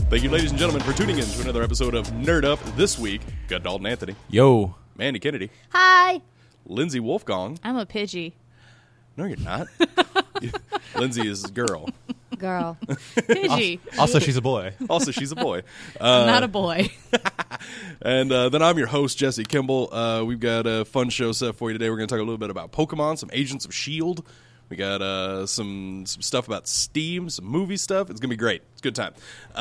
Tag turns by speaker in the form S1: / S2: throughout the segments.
S1: Thank you, ladies and gentlemen, for tuning in to another episode of Nerd Up. This week, got Dalton Anthony,
S2: Yo.
S1: Mandy Kennedy,
S3: Hi.
S1: Lindsay Wolfgong.
S4: I'm a Pidgey.
S1: No, you're not. Lindsay is a girl.
S3: Girl.
S4: Pidgey.
S2: Also, she's a boy.
S1: Also, she's a boy.
S4: I'm not a boy.
S1: And then I'm your host, Jesse Kimball. We've got a fun show set for you today. We're going to talk a little bit about Pokemon, some Agents of S.H.I.E.L.D. We got some stuff about Steam, some movie stuff. It's going to be great. It's a good time.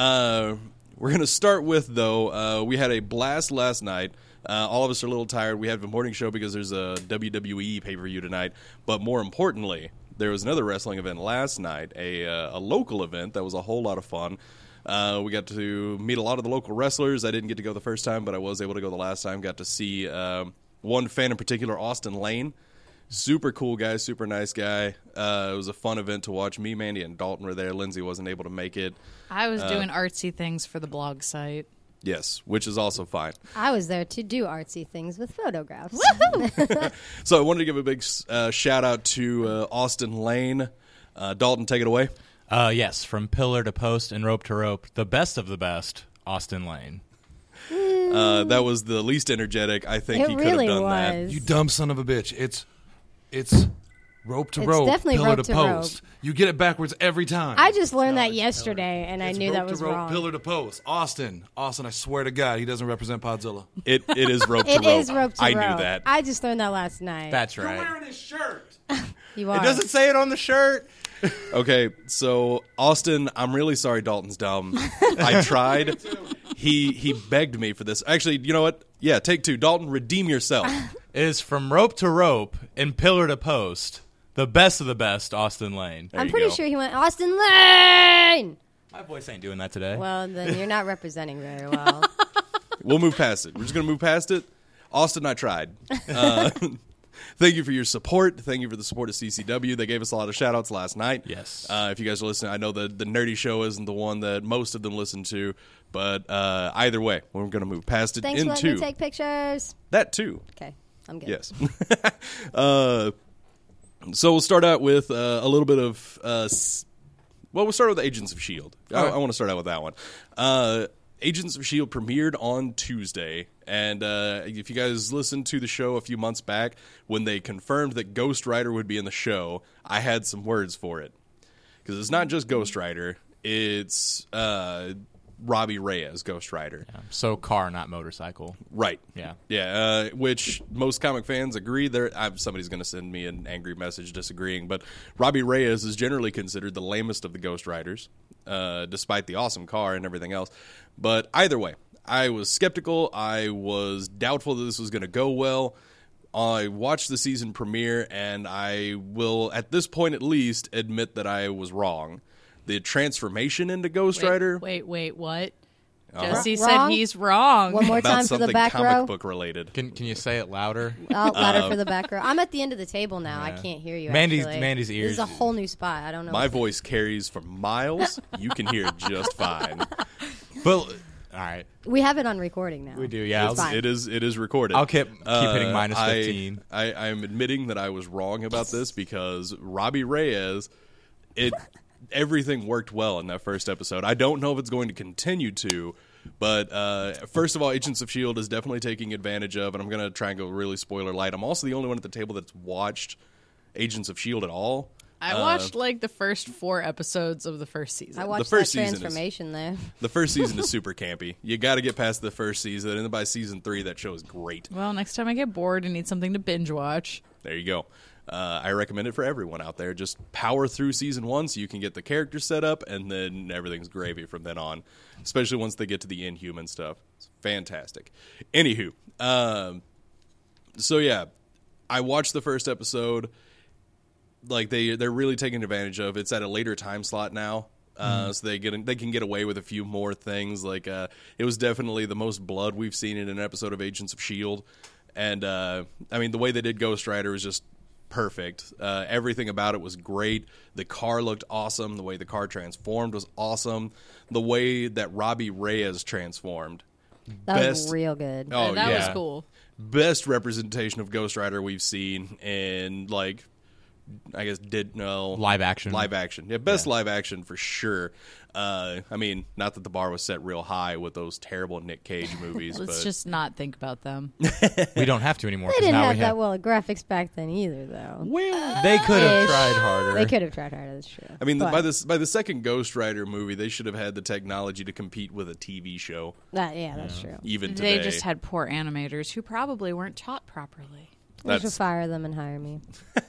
S1: We're going to start with, though, we had a blast last night. All of us are a little tired. We have a morning show because there's a WWE pay-per-view tonight. But more importantly, there was another wrestling event last night, a local event that was a whole lot of fun. We got to meet a lot of the local wrestlers. I didn't get to go the first time, but I was able to go the last time. Got to see one fan in particular, Austin Lane. Super cool guy, super nice guy. It was a fun event to watch. Me, Mandy, and Dalton were there. Lindsay wasn't able to make it.
S4: I was doing artsy things for the blog site.
S1: Yes, which is also fine.
S3: I was there to do artsy things with photographs.
S1: So I wanted to give a big shout out to Austin Lane. Dalton, take it away.
S2: Yes, from pillar to post and rope to rope, the best of the best, Austin Lane.
S1: That was the least energetic. I think
S3: It
S1: he could
S3: really
S1: have done
S3: was.
S5: You dumb son of a bitch. It's rope to
S3: It's
S5: rope,
S3: definitely
S5: pillar
S3: rope
S5: to
S3: to
S5: post. You get it backwards every time.
S3: I just learned that yesterday, and I
S5: It's
S3: knew
S5: rope
S3: that was
S5: to rope,
S3: wrong.
S5: pillar to post. Austin, I swear to God, he doesn't represent Podzilla.
S1: It is rope to
S3: It
S1: rope.
S3: is rope to
S1: I
S3: rope.
S1: knew that.
S3: I just learned that last night.
S2: That's right.
S5: his shirt.
S3: You are.
S2: It doesn't say it on the shirt.
S1: Okay, so Austin, I'm really sorry Dalton's dumb. I tried. He begged me for this. Actually, you know what? Yeah, take two. Dalton, redeem yourself.
S2: It is from rope to rope and pillar to post, the best of the best, Austin Lane.
S1: There
S3: I'm
S1: you
S3: pretty
S1: go.
S3: sure he went, Austin Lane!
S2: My voice ain't doing that today.
S3: Well, then you're not representing very well.
S1: We'll move past it. We're just going to move past it. Austin, I tried. Thank you for your support. Thank you for the support of CCW. They gave us a lot of shout-outs last night.
S2: Yes.
S1: If you guys are listening, I know the Nerdy Show isn't the one that most of them listen to, but either way, we're going to move past it
S3: Thanks for letting
S1: into
S3: me take pictures.
S1: that too.
S3: Okay, I'm good.
S1: Yes. So we'll start out with a little bit of we'll start with Agents of S.H.I.E.L.D. I want to start out with that one. Agents of S.H.I.E.L.D. premiered on Tuesday, and if you guys listened to the show a few months back, when they confirmed that Ghost Rider would be in the show, I had some words for it. Because it's not just Ghost Rider, it's Robbie Reyes, Ghost Rider.
S2: Yeah. So car, not motorcycle.
S1: Right.
S2: Yeah.
S1: Yeah, which most comic fans agree. Somebody's going to send me an angry message disagreeing, but Robbie Reyes is generally considered the lamest of the Ghost Riders, despite the awesome car and everything else. But either way, I was skeptical. I was doubtful that this was going to go well. I watched the season premiere, and I will, at this point at least, admit that I was wrong. The transformation into Ghost Rider...
S4: Wait, what?
S1: Uh-huh.
S4: Jesse
S3: Wrong?
S4: said he's wrong.
S3: One more
S1: about
S3: time for the
S1: something
S3: back
S1: comic
S3: row.
S1: book related.
S2: Can you say it louder?
S3: Louder for the back row. I'm at the end of the table now. I
S2: Yeah.
S3: can't hear you.
S2: Mandy's
S3: actually.
S2: ears.
S3: This is a whole new spot. I don't know.
S1: My voice carries for miles. You can hear it just fine.
S2: But all right,
S3: We have it on recording now.
S2: we do. Yeah,
S3: It's fine.
S1: It is recorded.
S2: I'll keep hitting minus
S1: I-
S2: 15.
S1: I am admitting that I was wrong about this because Robbie Reyes, everything worked well in that first episode. I don't know if it's going to continue to, but first of all, Agents of S.H.I.E.L.D. is definitely taking advantage of, and I'm going to try and go really spoiler light. I'm also the only one at the table that's watched Agents of S.H.I.E.L.D. at all.
S4: I watched like the first 4 episodes of the first season.
S3: I watched
S1: first
S3: that
S1: season is-
S3: transformation there.
S1: The first season is super campy. You got to get past the first season, and then by season 3, that show is great.
S4: Well, next time I get bored and need something to binge watch.
S1: There you go. I recommend it for everyone out there. Just power through season 1 so you can get the character set up, and then everything's gravy from then on, especially once they get to the Inhuman stuff. It's fantastic. Anywho, so yeah, I watched the first episode. Like they're really taking advantage of. It's at a later time slot now. So they can get away with a few more things. Like it was definitely the most blood we've seen in an episode of Agents of S.H.I.E.L.D. And I mean, the way they did Ghost Rider was just perfect. Everything about it was great. The car looked awesome. The way the car transformed was awesome. The way that Robbie Reyes transformed.
S3: That was real good.
S1: Oh,
S4: that
S1: yeah.
S4: was cool.
S1: Best representation of Ghost Rider we've seen in like I guess
S2: live action.
S1: Live action. Yeah, best live action for sure. I mean, not that the bar was set real high with those terrible Nick Cage movies.
S4: Let's
S1: but
S4: just not think about them.
S2: We don't have to anymore.
S3: They
S2: 'cause
S3: didn't
S2: now
S3: have
S2: we
S3: that well of graphics back then either, though.
S2: Well, they could have
S3: Ish.
S2: tried harder.
S3: They could have tried harder. That's true.
S1: I mean,
S3: But
S1: by the second Ghost Rider movie, they should have had the technology to compete with a TV show.
S3: that's true.
S1: Even today,
S4: They just had poor animators who probably weren't taught properly.
S3: They should fire them and hire me.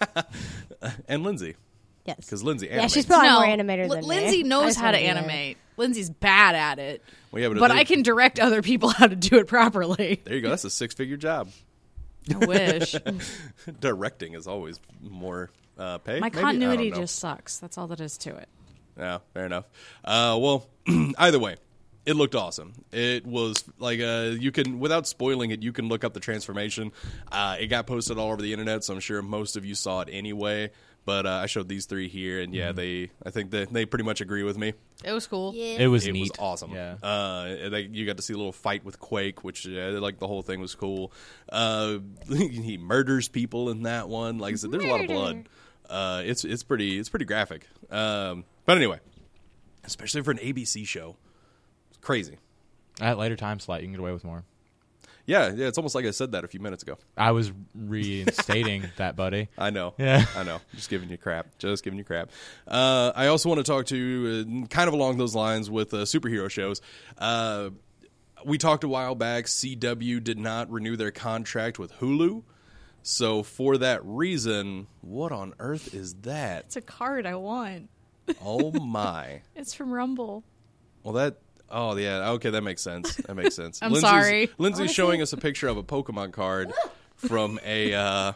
S1: and Lindsay,
S3: Yes.
S1: because Lindsay
S3: Yeah,
S1: animates.
S3: she's probably more animator than me.
S4: Lindsay
S3: I
S4: knows
S3: just
S4: how to
S3: wanna be there.
S4: animate. Lindsay's bad at it.
S1: Well, yeah,
S4: But I can direct other people how to do it properly.
S1: There you go. That's a 6-figure job.
S4: I wish.
S1: Directing is always more pay.
S4: My
S1: maybe? I
S4: continuity
S1: don't know.
S4: just sucks. That's all that is to it.
S1: Yeah, fair enough. Well, either way, it looked awesome. It was like you can, without spoiling it, you can look up the transformation. It got posted all over the internet, so I'm sure most of you saw it anyway. But I showed these three here, and yeah, I think they pretty much agree with me.
S4: It was cool.
S3: Yeah.
S2: It was
S1: It
S2: neat.
S1: was awesome.
S2: Yeah.
S1: You got to see a little fight with Quake, which like the whole thing was cool. He murders people in that one. Like I said, there's a lot of blood. It's pretty graphic. But anyway, especially for an ABC show, it's crazy.
S2: At later time slot, you can get away with more.
S1: Yeah, it's almost like I said that a few minutes ago.
S2: I was reinstating that, buddy.
S1: I know.
S2: Yeah.
S1: I know. Just giving you crap. I also want to talk to kind of along those lines with superhero shows. We talked a while back. CW did not renew their contract with Hulu. So for that reason, what on earth is that?
S4: It's a card I want.
S1: Oh, my.
S4: It's from Rumble.
S1: Well, oh, yeah. Okay, that makes sense.
S4: I'm sorry.
S1: Lindsay's showing us a picture of a Pokemon card from a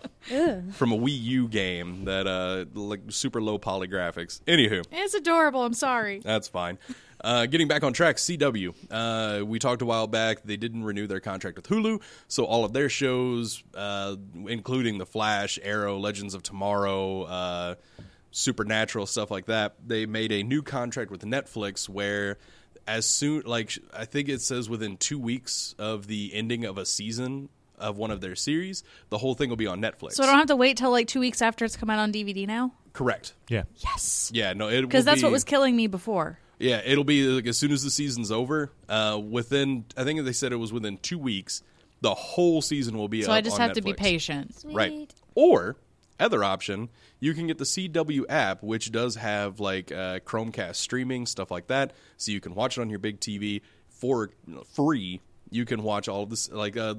S1: Wii U game that like super low poly graphics. Anywho,
S4: It's adorable. I'm sorry.
S1: that's fine. Getting back on track, CW. We talked a while back. They didn't renew their contract with Hulu, so all of their shows, including The Flash, Arrow, Legends of Tomorrow, Supernatural, stuff like that, they made a new contract with Netflix where as soon, like I think it says within 2 weeks of the ending of a season of one of their series, the whole thing will be on Netflix.
S4: So I don't have to wait till like 2 weeks after it's come out on DVD now?
S1: Correct.
S2: Yeah.
S4: Yes.
S1: Yeah, no, it
S4: Because that's what was killing me before.
S1: Yeah, it'll be like as soon as the season's over. Within, I think they said it was within 2 weeks, the whole season will be
S4: So
S1: up
S4: I just
S1: on
S4: have to be
S1: Netflix.
S4: patient.
S3: Sweet.
S1: Right. Or, other option, you can get the CW app, which does have like Chromecast streaming, stuff like that. So you can watch it on your big TV for free. You can watch all of this, like up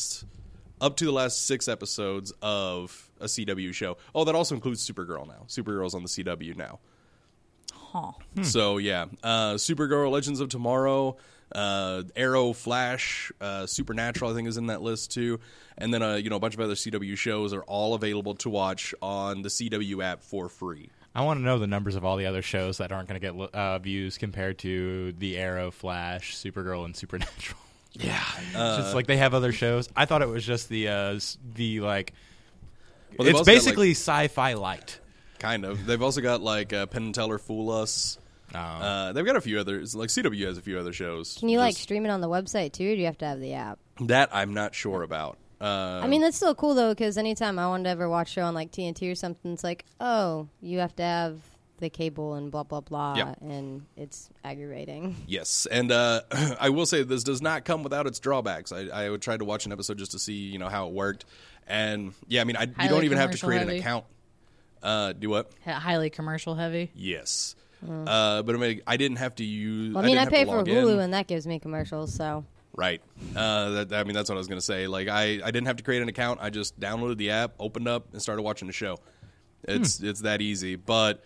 S1: to the last 6 episodes of a CW show. Oh, that also includes Supergirl now. Supergirl's on the CW now.
S4: Huh.
S1: So yeah, Supergirl, Legends of Tomorrow, Arrow, Flash, Supernatural, I think is in that list too, and then a bunch of other CW shows are all available to watch on the CW app for free.
S2: I want to know the numbers of all the other shows that aren't going to get views compared to the Arrow, Flash, Supergirl, and Supernatural.
S1: Yeah,
S2: Just like they have other shows. I thought it was just the like.
S1: Well, they've
S2: It's
S1: also got,
S2: basically sci-fi light.
S1: kind of. They've also got like Penn and Teller Fool Us. They've got a few others. Like CW has a few other shows.
S3: Can you like
S1: Just-
S3: stream it on the website too, or do you have to have the app?
S1: that? I'm not sure about.
S3: I mean, that's still cool though, because anytime I wanted to ever watch a show on like TNT or something, it's like, oh, you have to have the cable and blah blah blah,
S1: Yeah.
S3: and it's aggravating.
S1: Yes, and I will say this does not come without its drawbacks. I would try to watch an episode just to see how it worked, and yeah, I mean, you
S4: Highly
S1: don't even have to
S4: commercial
S1: create an
S4: heavy.
S1: account. Do what?
S4: Highly commercial heavy.
S1: Yes, but I mean, I didn't have to use.
S3: Well, I mean, I
S1: didn't
S3: pay
S1: have to
S3: for
S1: log
S3: Hulu,
S1: in.
S3: and that gives me commercials. So
S1: Right. I mean, that's what I was going to say. Like, I didn't have to create an account. I just downloaded the app, opened up, and started watching the show. It's that easy. But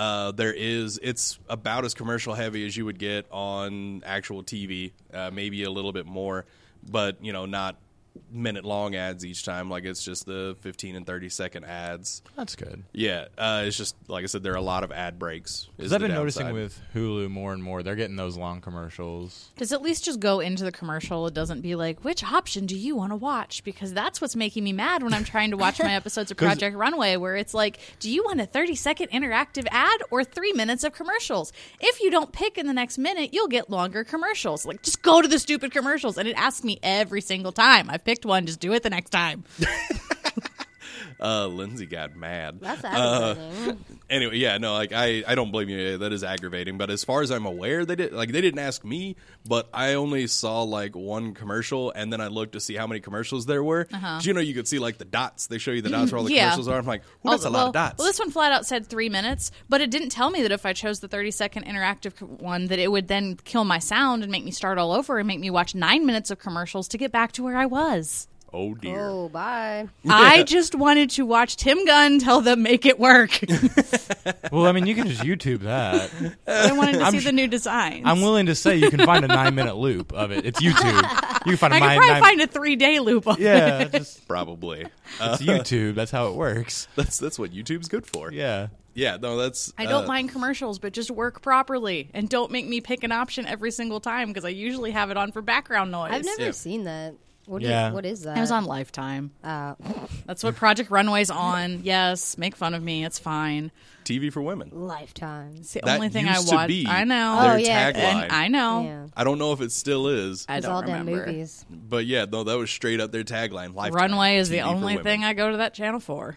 S1: it's about as commercial heavy as you would get on actual TV, maybe a little bit more, but, not minute-long ads each time. Like, it's just the 15 and 30-second ads.
S2: That's good.
S1: Yeah, it's just, like I said, there are a lot of ad breaks.
S2: Because I've been noticing with Hulu more and more, they're getting those long commercials.
S4: Does at least just go into the commercial? It doesn't be like, which option do you want to watch? Because that's what's making me mad when I'm trying to watch my episodes of Project Runway, where it's like, do you want a 30-second interactive ad or 3 minutes of commercials? If you don't pick in the next minute, you'll get longer commercials. Like, just go to the stupid commercials. And it asks me every single time. I've picked one, just do it the next time.
S1: Lindsay got mad.
S3: That's aggravating.
S1: Anyway, yeah, no, like I don't blame you. That is aggravating. But as far as I'm aware, they didn't ask me, but I only saw like one commercial, and then I looked to see how many commercials there were. You know, you could see like the dots. They show you the dots where all the
S4: Yeah.
S1: commercials are. I'm like, well, that's a lot of dots.
S4: Well, this one flat out said 3 minutes, but it didn't tell me that if I chose the 30-second interactive one, that it would then kill my sound and make me start all over and make me watch 9 minutes of commercials to get back to where I was.
S1: Oh dear.
S3: Oh, bye.
S4: I just wanted to watch Tim Gunn tell them make it work.
S2: Well, I mean, you can just YouTube that.
S4: I wanted to see the new designs.
S2: I'm willing to say you can find a 9-minute loop of it. It's YouTube. You can find a
S4: I could probably find a 3-day loop of it.
S2: Yeah, just
S1: Probably.
S2: it's YouTube. That's how it works.
S1: That's what YouTube's good for.
S2: Yeah.
S1: Yeah, no, that's.
S4: I don't mind commercials, but just work properly and don't make me pick an option every single time because I usually have it on for background noise.
S3: I've never
S1: Yeah.
S3: seen that. What
S2: Yeah.
S3: what is that?
S4: It was on Lifetime.
S3: Oh.
S4: That's what Project Runway's on. Yes, make fun of me. It's fine.
S1: TV for women.
S3: Lifetime.
S4: It's the
S1: That
S4: only thing I
S1: used to
S4: watch.
S1: be
S4: I know.
S1: their
S3: Oh, yeah.
S1: tagline.
S4: And I know.
S3: Yeah.
S1: I don't know if it still is,
S4: I
S3: It's
S4: don't
S3: all damn
S4: remember.
S3: movies.
S1: but yeah, no, that was straight up their tagline. Lifetime,
S4: Runway is the
S1: TV for
S4: only
S1: women.
S4: thing I go to that channel for.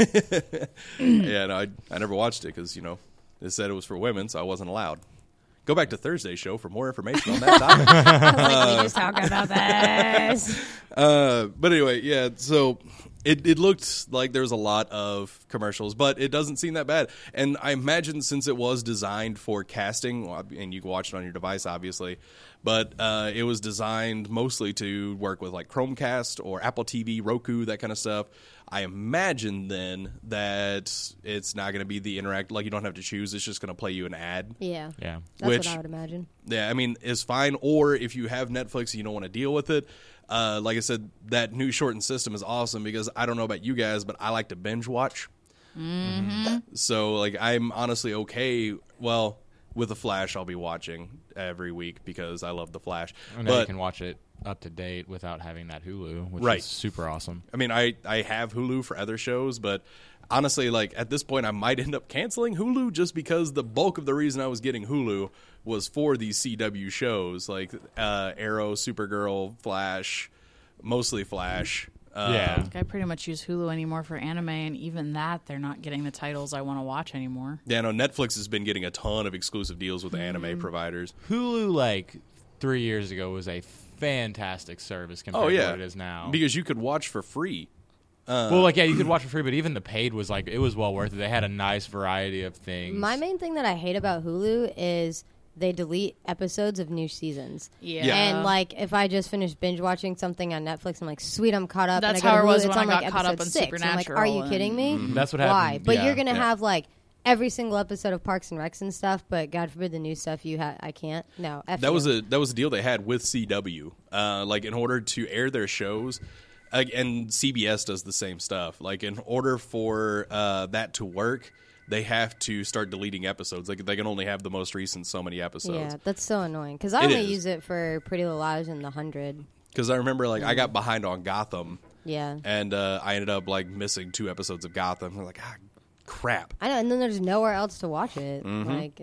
S1: Yeah, no, I never watched it because, you know, it said it was for women, so I wasn't allowed. Go back to Thursday's show for more information on that topic.
S3: We just talk about this.
S1: But anyway, yeah, so it looked like there was a lot of commercials, but it doesn't seem that bad. And I imagine since it was designed for casting, well, and you can watch it on your device, obviously, but it was designed mostly to work with like Chromecast or Apple TV, Roku, that kind of stuff. I imagine then that it's not going to be the interact, like you don't have to choose. It's just going to play you an ad.
S3: Yeah.
S2: Yeah.
S3: That's
S1: Which-
S3: what I would imagine.
S1: Yeah, I mean, it's fine. Or if you have Netflix and you don't want to deal with it, like I said, that new shortened system is awesome because I don't know about you guys, but I like to binge watch. So, like, I'm honestly okay. Well, with The Flash, I'll be watching every week because I love The Flash.
S2: And now you
S1: But
S2: can watch it up to date without having that Hulu, which
S1: Right.
S2: is super awesome.
S1: I mean, I have Hulu for other shows, but honestly, like at this point, I might end up canceling Hulu just because the bulk of the reason I was getting Hulu was for these CW shows like Arrow, Supergirl, Flash, mostly Flash.
S2: Yeah.
S4: I pretty much use Hulu anymore for anime, and even that, they're not getting the titles I want to watch anymore.
S1: Yeah, no, Netflix has been getting a ton of exclusive deals with anime providers.
S2: Hulu, like 3 years ago, was a fantastic service compared
S1: Oh
S2: to
S1: yeah,
S2: what it is now.
S1: because you could watch for free.
S2: Well, like, yeah, you could watch for free, but even the paid was like, it was well worth it. They had a nice variety of things.
S3: My main thing that I hate about Hulu is they delete episodes of new seasons.
S4: Yeah.
S3: And like, if I just finished binge watching something on Netflix, I'm like, sweet, I'm caught up.
S4: That's
S3: and I go
S4: how
S3: to
S4: it was
S3: Hulu, it's
S4: when
S3: on,
S4: I
S3: like,
S4: got caught up
S3: episode
S4: on
S3: 6. I'm like, are you
S4: Supernatural
S3: kidding me?
S2: That's what
S3: Why?
S2: happened.
S3: But
S2: Yeah.
S3: you're gonna
S1: Yeah.
S3: have like every single episode of Parks and Recs and stuff. But God forbid the new stuff I can't. No, F
S1: That
S3: you.
S1: was a deal they had with CW. Like in order to air their shows, and CBS does the same stuff. Like in order for that to work, they have to start deleting episodes. Like they can only have the most recent so many episodes.
S3: Yeah, that's so annoying because I
S1: It
S3: only
S1: is.
S3: use it for Pretty Little Liars and The 100.
S1: Because I remember like I got behind on Gotham,
S3: Yeah,
S1: and I ended up like missing 2 episodes of Gotham. I'm like, crap.
S3: I know, and then there's nowhere else to watch it.
S1: Mm-hmm.
S3: Like,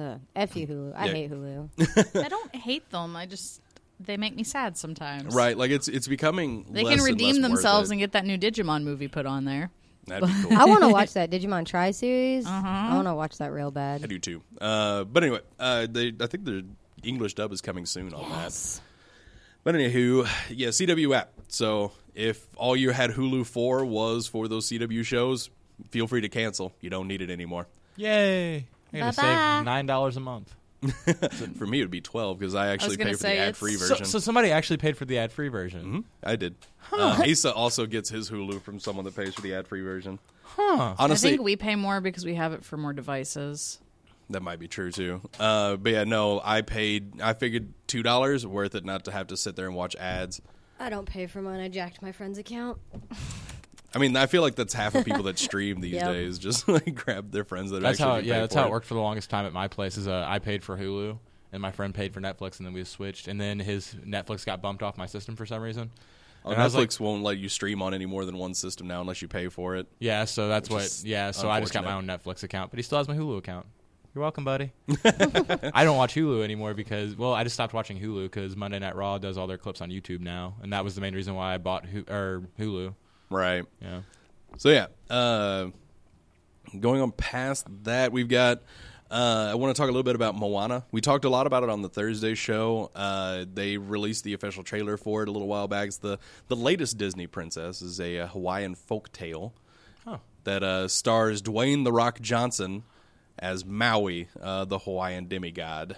S3: F you, Hulu. I
S1: Yeah.
S3: hate Hulu.
S4: I don't hate them. They make me sad sometimes.
S1: Right? Like it's becoming.
S4: They
S1: less
S4: can
S1: and
S4: redeem
S1: less worth
S4: themselves
S1: it.
S4: and get that new Digimon movie put on there.
S1: That'd be cool.
S3: I want to watch that Digimon Tri series.
S4: Uh-huh.
S3: I want to watch that real
S1: I
S3: bad.
S1: do too. But anyway, I think the English dub is coming soon on that. But anywho, yeah, CW app. So if all you had Hulu for was for those CW shows, feel free to cancel. You don't need it anymore.
S2: Yay! I'm going to
S4: Bye-bye.
S2: save $9 a month.
S1: For me, it would be 12 because I actually
S4: gonna
S1: pay for
S4: say
S1: the ad-free
S4: it's-
S1: version.
S2: So somebody actually paid for the ad-free version.
S1: I did. Asa also gets his Hulu from someone that pays for the ad-free version.
S2: Huh.
S1: Honestly,
S4: I think we pay more because we have it for more devices.
S1: that might be true too. But yeah, no, I figured $2 worth it not to have to sit there and watch ads.
S3: I don't pay for mine. I jacked my friend's account.
S1: I mean, I feel like that's half of people that stream these
S3: Yep.
S1: days. Just like grab their friends that
S2: That's
S1: actually
S2: how.
S1: do
S2: Yeah,
S1: pay
S2: that's
S1: for
S2: how it worked for the longest time at my place. Is I paid for Hulu, and my friend paid for Netflix, and then we switched. And then his Netflix got bumped off my system for some reason. And I was
S1: Netflix
S2: like,
S1: won't let you stream on any more than one system now unless you pay for it.
S2: yeah, so that's
S1: Which
S2: what.
S1: is
S2: Yeah, so I just got my own
S1: unfortunate.
S2: Netflix account, but he still has my Hulu account. You're welcome, buddy. I don't watch Hulu anymore because, well, I just stopped watching Hulu because Monday Night Raw does all their clips on YouTube now, and that was the main reason why I bought Hulu.
S1: Right.
S2: Yeah.
S1: So yeah, going on past that, we've got. I want to talk a little bit about Moana. We talked a lot about it on the Thursday show. They released the official trailer for it a little while back. It's the latest Disney princess is a Hawaiian folktale that stars Dwayne "The Rock" Johnson as Maui, the Hawaiian demigod.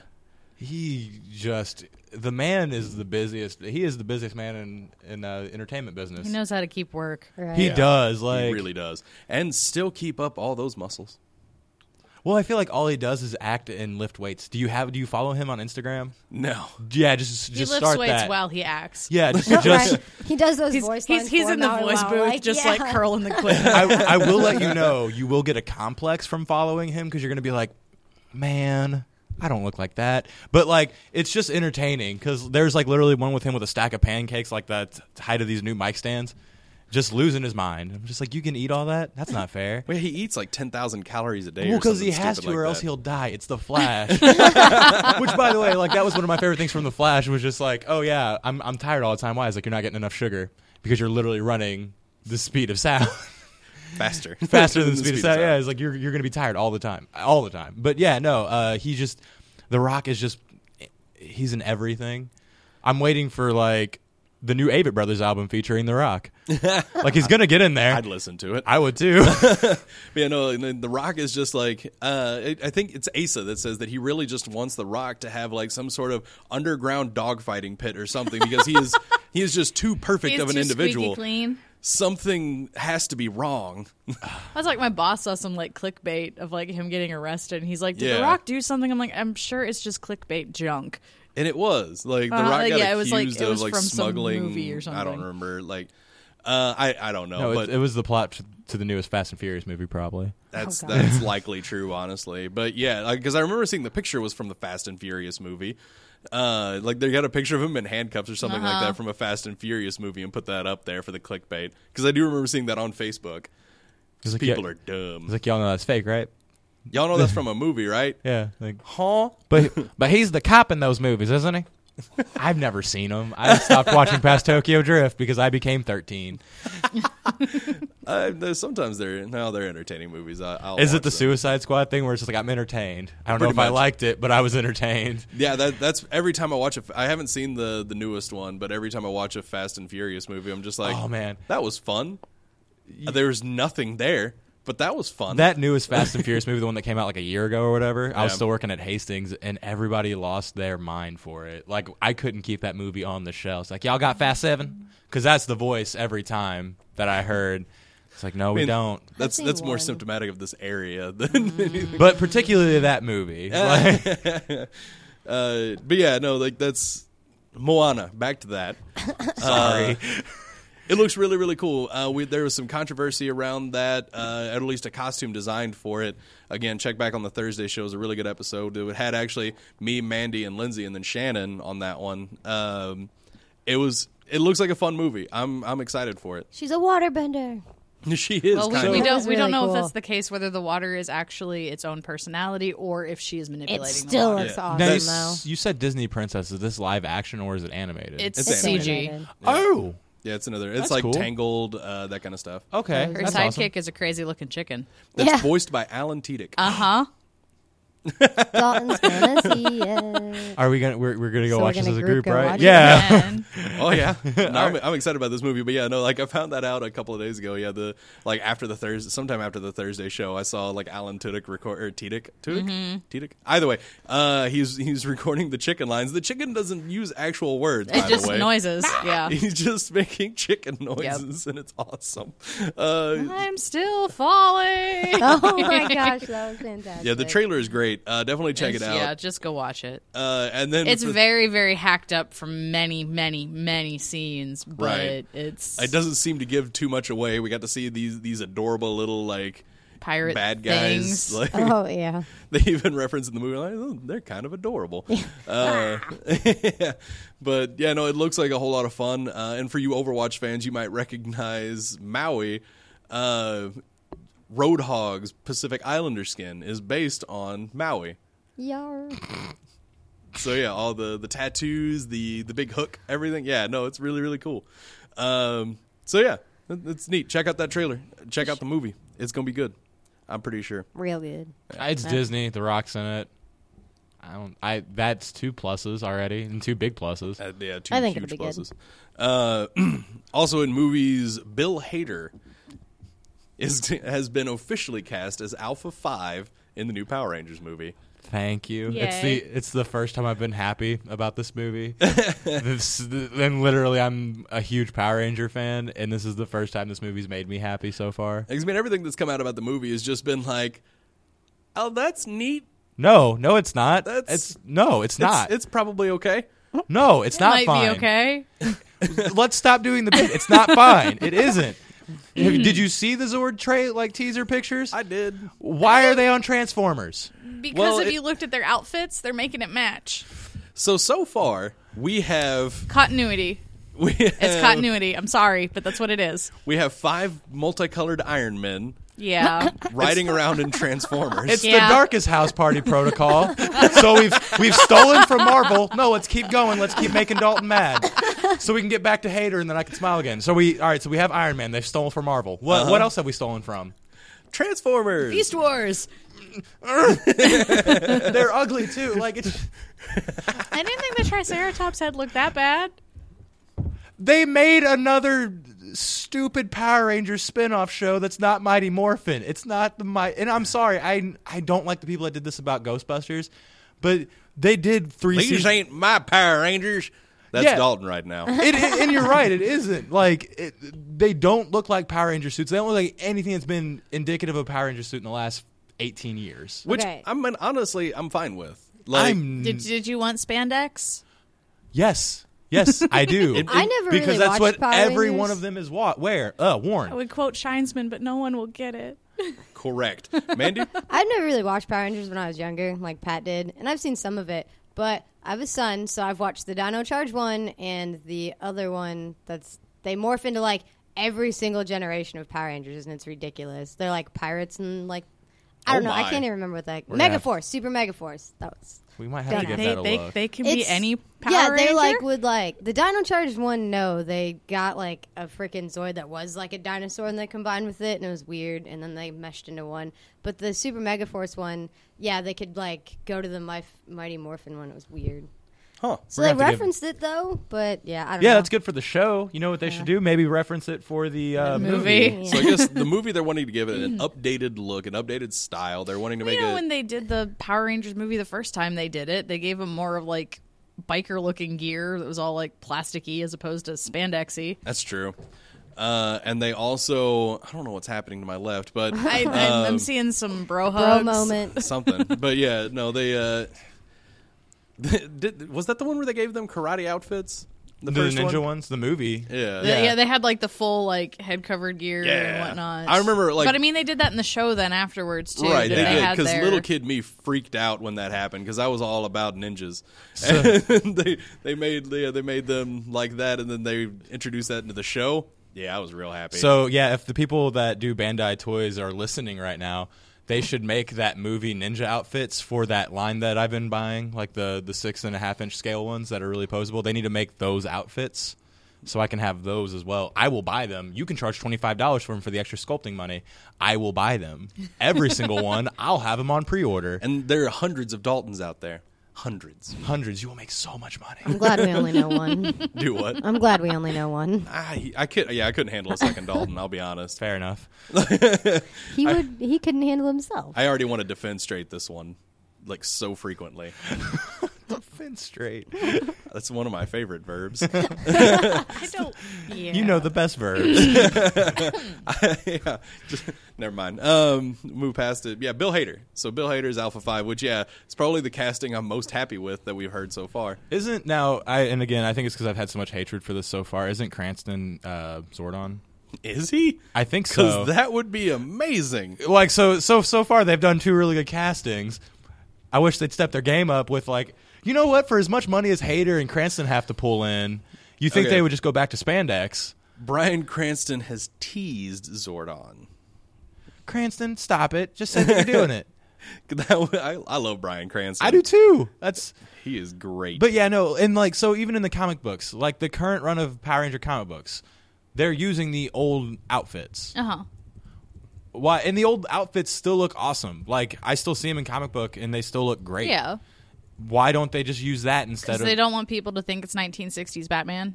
S2: The man is the busiest. He is the busiest man in entertainment business.
S4: He knows how to keep work.
S3: Right.
S2: He does.
S1: He really does, and still keep up all those muscles.
S2: Well, I feel like all he does is act and lift weights. Do you follow him on Instagram?
S1: No.
S2: Yeah, just
S4: He lifts
S2: start
S4: weights
S2: that.
S4: while he acts.
S2: Yeah, just
S3: Right. He does those
S4: He's,
S3: voice
S4: he's,
S3: lines
S4: he's
S3: for
S4: in the
S3: Maui
S4: voice
S3: Wow,
S4: booth,
S3: like,
S4: just
S3: yeah.
S4: like curling the clip.
S2: I will let you know, you will get a complex from following him because you're going to be like, man, I don't look like that. But like, it's just entertaining because there's like literally one with him with a stack of pancakes like the height of these new mic stands, just losing his mind. I'm just like, you can eat all that? That's not fair.
S1: Wait, he eats like 10,000 calories a day.
S2: Well,
S1: because
S2: he has to, or else
S1: that.
S2: he'll die. It's the Flash. Which, by the way, like that was one of my favorite things from the Flash. Was just like, oh yeah, I'm tired all the time. Why? It's like you're not getting enough sugar because you're literally running the speed of sound.
S1: faster
S2: than the speed of sound. Yeah, it's like you're going to be tired all the time. But yeah, no, The Rock is just, he's in everything. I'm waiting for like the new Avett Brothers album featuring The Rock. Like he's going to get in there.
S1: I'd listen to it.
S2: I would too.
S1: But yeah, no, The Rock is just like, I think it's Asa that says that he really just wants The Rock to have like some sort of underground dogfighting pit or something because he is just too perfect
S4: He's
S1: of an
S4: too
S1: individual.
S4: squeaky clean.
S1: Something has to be wrong.
S4: I was like, my boss saw some like clickbait of like him getting arrested, and he's like, "Did
S1: Yeah.
S4: The Rock do something?" I'm like, "I'm sure it's just clickbait junk."
S1: And it was like The Rock got
S4: yeah, it was
S1: accused
S4: like- it
S1: of
S4: was
S1: like
S4: from some
S1: smuggling.
S4: movie or
S1: I
S4: something.
S1: don't remember. Like, I don't know,
S2: No,
S1: but
S2: it was the plot to the newest Fast and Furious movie, probably.
S1: that's
S3: Oh, God.
S1: that's likely true, honestly. But yeah, because I remember seeing the picture was from the Fast and Furious movie. Like they got a picture of him in handcuffs or something like that from a Fast and Furious movie and put that up there for the clickbait. Because I do remember seeing that on Facebook.
S2: He's like,
S1: People
S2: yeah,
S1: are dumb.
S2: He's like, y'all know that's fake, right?
S1: Y'all know that's from a movie, right?
S2: Yeah. Like,
S1: Huh?
S2: but he's the cop in those movies, isn't he? I've never seen him. I stopped watching past Tokyo Drift because I became 13.
S1: Sometimes they're entertaining movies. I'll
S2: Is
S1: watch
S2: it the
S1: them.
S2: Suicide Squad thing where it's just like I'm entertained? I don't know
S1: Pretty
S2: if I
S1: much.
S2: liked it, but I was entertained.
S1: Yeah, that's every time I watch I haven't seen the newest one, but every time I watch a Fast and Furious movie, I'm just like,
S2: Oh, man.
S1: that was fun. There's nothing there, but that was fun.
S2: That newest Fast and Furious movie, the one that came out like a year ago or whatever, I was
S1: Yeah.
S2: still working at Hastings, and everybody lost their mind for it. Like, I couldn't keep that movie on the shelves. Like, y'all got Fast 7? Because that's the voice every time that I heard. It's like, no, we don't.
S1: That's
S3: seen
S1: more
S3: one.
S1: symptomatic of this area than anything.
S2: But particularly that movie. Like,
S1: But yeah, no, like that's Moana. Back to that.
S2: sorry.
S1: It looks really, really cool. There was some controversy around that, at least a costume designed for it. Again, check back on the Thursday show. It was a really good episode. It had actually me, Mandy, and Lindsay, and then Shannon on that one. It looks like a fun movie. I'm excited for it.
S3: She's a waterbender.
S1: She is.
S4: Well,
S1: kind
S4: we
S1: of.
S4: don't
S3: That's
S4: we don't
S3: really
S4: know
S3: cool.
S4: if that's the case. Whether the water is actually its own personality or if she is
S3: It
S4: manipulating
S3: still
S4: the water.
S3: looks
S1: Yeah.
S3: awesome,
S2: Now,
S3: though.
S2: you said Disney Princess. Is this live action or is it animated?
S4: It's
S1: It's
S4: CG.
S3: animated.
S2: Oh.
S1: Yeah, it's another. It's
S2: That's
S1: like
S2: cool.
S1: Tangled, that kind of stuff.
S2: Okay.
S3: Her
S4: Her
S2: That's
S4: sidekick
S2: awesome.
S4: is a crazy looking chicken.
S1: That's
S3: Yeah.
S1: voiced by Alan Tudyk.
S4: Uh huh.
S3: Dalton's gonna see it.
S2: Are we gonna? We're gonna go
S3: So we're
S2: watch this
S3: gonna
S2: as a
S3: group
S2: group,
S3: go
S2: right?
S3: watch it?
S2: Yeah.
S1: Oh yeah, no, I'm excited about this movie. But yeah, no, like I found that out a couple of days ago. Yeah, sometime after the Thursday show, I saw like Alan Tudyk record or Tudyk. Either way, he's recording the chicken lines. The chicken doesn't use actual words. By
S4: It just
S1: the way,
S4: noises. Yeah.
S1: he's just making chicken noises, and it's awesome.
S4: I'm still falling.
S3: Oh my gosh, that was fantastic.
S1: Yeah, the trailer is great. Definitely check it out.
S4: Yeah, just go watch it.
S1: And then
S4: It's
S1: for-
S4: very, very hacked up from many, many, many scenes, but
S1: Right.
S4: it's
S1: It doesn't seem to give too much away. We got to see these adorable little like
S4: pirate
S1: bad guys.
S4: things.
S1: Like,
S3: Oh yeah.
S1: they even reference in the movie, like, oh, they're kind of adorable. Yeah. But yeah, no, it looks like a whole lot of fun. And for you Overwatch fans, you might recognize Maui. Roadhog's Pacific Islander skin is based on Maui.
S3: Yar.
S1: So yeah, all the tattoos, the big hook, everything. Yeah, no, it's really, really cool. So yeah, It's neat. Check out that trailer. Check out the movie. It's gonna be good. I'm pretty sure.
S3: Real good.
S2: It's Disney. The Rock's in it. That's 2 pluses already, and 2 big pluses.
S1: Yeah, 2
S3: I think
S1: huge
S3: it'll be good.
S1: pluses. Also in movies, Bill Hader has been officially cast as Alpha 5 in the new Power Rangers movie.
S2: Thank you.
S4: Yay.
S2: It's the first time I've been happy about this movie. And literally, I'm a huge Power Ranger fan, and this is the first time this movie's made me happy so far.
S1: I mean, everything that's come out about the movie has just been like, oh, that's neat.
S2: No, it's not.
S1: That's-
S2: it's not.
S1: It's probably okay.
S2: No, it's
S4: It
S2: not
S4: might
S2: fine.
S4: be okay.
S2: Let's stop doing the bit. It's not fine. It isn't. Did you see the Zord teaser pictures?
S1: I did.
S2: Why are they on Transformers?
S4: Because
S1: Well,
S4: if
S1: it-
S4: you looked at their outfits, they're making it match.
S1: So far, we have
S4: Continuity. It's continuity. I'm sorry, but that's what it is.
S1: We have 5 multicolored Iron Men
S4: Yeah.
S1: riding around in Transformers.
S2: It's
S4: Yeah.
S2: the Darkest House Party protocol. So we've stolen from Marvel. No, let's keep going. Let's keep making Dalton mad, so we can get back to Hater, and then I can smile again. So we have Iron Man. They've stolen from Marvel. What else have we stolen from?
S1: Transformers.
S3: Beast Wars.
S2: They're ugly too. Like it's.
S4: I didn't think the Triceratops head looked that bad.
S2: They made another stupid Power Rangers spin-off show that's not Mighty Morphin. It's not and I'm sorry, I don't like the people that did this about Ghostbusters, but they did 3
S1: These
S2: seasons.
S1: ain't my Power Rangers. That's
S2: Yeah.
S1: Dalton right now.
S2: And you're right, it isn't. Like they don't look like Power Ranger suits. They don't look like anything that's been indicative of a Power Ranger suit in the last 18 years.
S1: Which
S3: Okay.
S1: honestly, I'm fine with. Like,
S4: Did you want spandex?
S2: Yes, I do.
S3: I never
S2: because
S3: really
S2: that's
S3: watched
S2: what
S3: Power
S2: every
S3: Rangers.
S2: one of them is. Worn.
S4: I would quote Shinesman, but no one will get it.
S1: correct. Mandy?
S3: I've never really watched Power Rangers when I was younger, like Pat did, and I've seen some of it. But I have a son, so I've watched the Dino Charge one and the other one they morph into like every single generation of Power Rangers, and it's ridiculous. They're like pirates and like I don't know. I
S1: my.
S3: can't even remember what that.
S2: We're gonna have-
S3: Megaforce, Super Megaforce. That was.
S2: We might have to
S3: They-
S2: give that a look.
S4: They can be
S3: It's-
S4: any Power
S3: yeah,
S4: Ranger.
S3: they like would like the Dino Charge one. No, they got like a freaking Zord that was like a dinosaur, and they combined with it, and it was weird. And then they meshed into one. But the Super Megaforce one, yeah, they could like go to the Mighty Morphin one. It was weird.
S1: Huh.
S3: So
S2: We're
S3: they
S2: gonna have to
S3: referenced it though, but yeah, I don't know.
S2: Yeah, that's good for the show. You know what they should do? Maybe reference it for the
S4: movie.
S3: Yeah.
S1: So I guess the movie, they're wanting to give it an updated look, an updated style. They're wanting to make
S4: You know,
S1: it.
S4: when they did the Power Rangers movie the first time they did it, they gave them more of like biker-looking gear that was all like plasticky as opposed to spandexy.
S1: That's true. And they also, I don't know what's happening to my left, but
S4: I'm seeing some bro
S3: bro
S4: hugs.
S3: moment.
S1: something. But yeah, no, they was that the one where they gave them karate outfits?
S2: the
S1: first
S2: ninja
S1: one?
S2: ones, the movie.
S1: Yeah.
S4: Yeah, they had like the full like head covered gear and
S1: Yeah.
S4: whatnot.
S1: I remember, like-
S4: but I mean, they did that in the show then afterwards too.
S1: Right,
S4: that
S1: they did,
S4: had
S1: because
S4: their-
S1: little kid me freaked out when that happened because I was all about ninjas. And they made them like that, and then they introduced that into the show. Yeah, I was real happy.
S2: So yeah, if the people that do Bandai Toys are listening right now, they should make that movie ninja outfits for that line that I've been buying, like the 6.5-inch scale ones that are really posable. They need to make those outfits so I can have those as well. I will buy them. You can charge $25 for them for the extra sculpting money. I will buy them. Every single one. I'll have them on pre-order.
S1: and there are hundreds of Daltons out there. Hundreds.
S2: Hundreds. You will make so much money.
S3: I'm glad we only know one.
S1: Do what?
S3: I'm glad we only know one.
S1: I couldn't handle a second Dalton. I'll be honest.
S2: Fair enough.
S3: He couldn't handle himself.
S1: I already want to defend straight this one, like so frequently.
S2: Fin straight.
S1: That's one of my favorite verbs.
S4: I don't. Yeah.
S2: You know the best verbs.
S1: Yeah, never mind. Move past it. Yeah, Bill Hader. So Bill Hader's Alpha 5, which it's probably the casting I'm most happy with that we've heard so far.
S2: Isn't now? And again, I think it's because I've had so much hatred for this so far. Isn't Cranston Zordon?
S1: Is he?
S2: I think
S1: Because
S2: so.
S1: that would be amazing.
S2: Like so far, they've done 2 really good castings. I wish they'd step their game up with like, you know what? For as much money as Hader and Cranston have to pull in, you think
S1: Okay.
S2: they would just go back to spandex?
S1: Bryan Cranston has teased Zordon.
S2: Cranston, stop it! Just say that you're doing it.
S1: I love Bryan Cranston.
S2: I do too.
S1: He is great.
S2: But yeah, no, and like so, even in the comic books, like the current run of Power Ranger comic books, they're using the old outfits.
S4: Uh-huh.
S2: Why? And the old outfits still look awesome. Like, I still see them in comic book, and they still look great.
S4: Yeah.
S2: Why don't they just use that instead
S4: Because
S2: of...
S4: they don't want people to think it's 1960s Batman.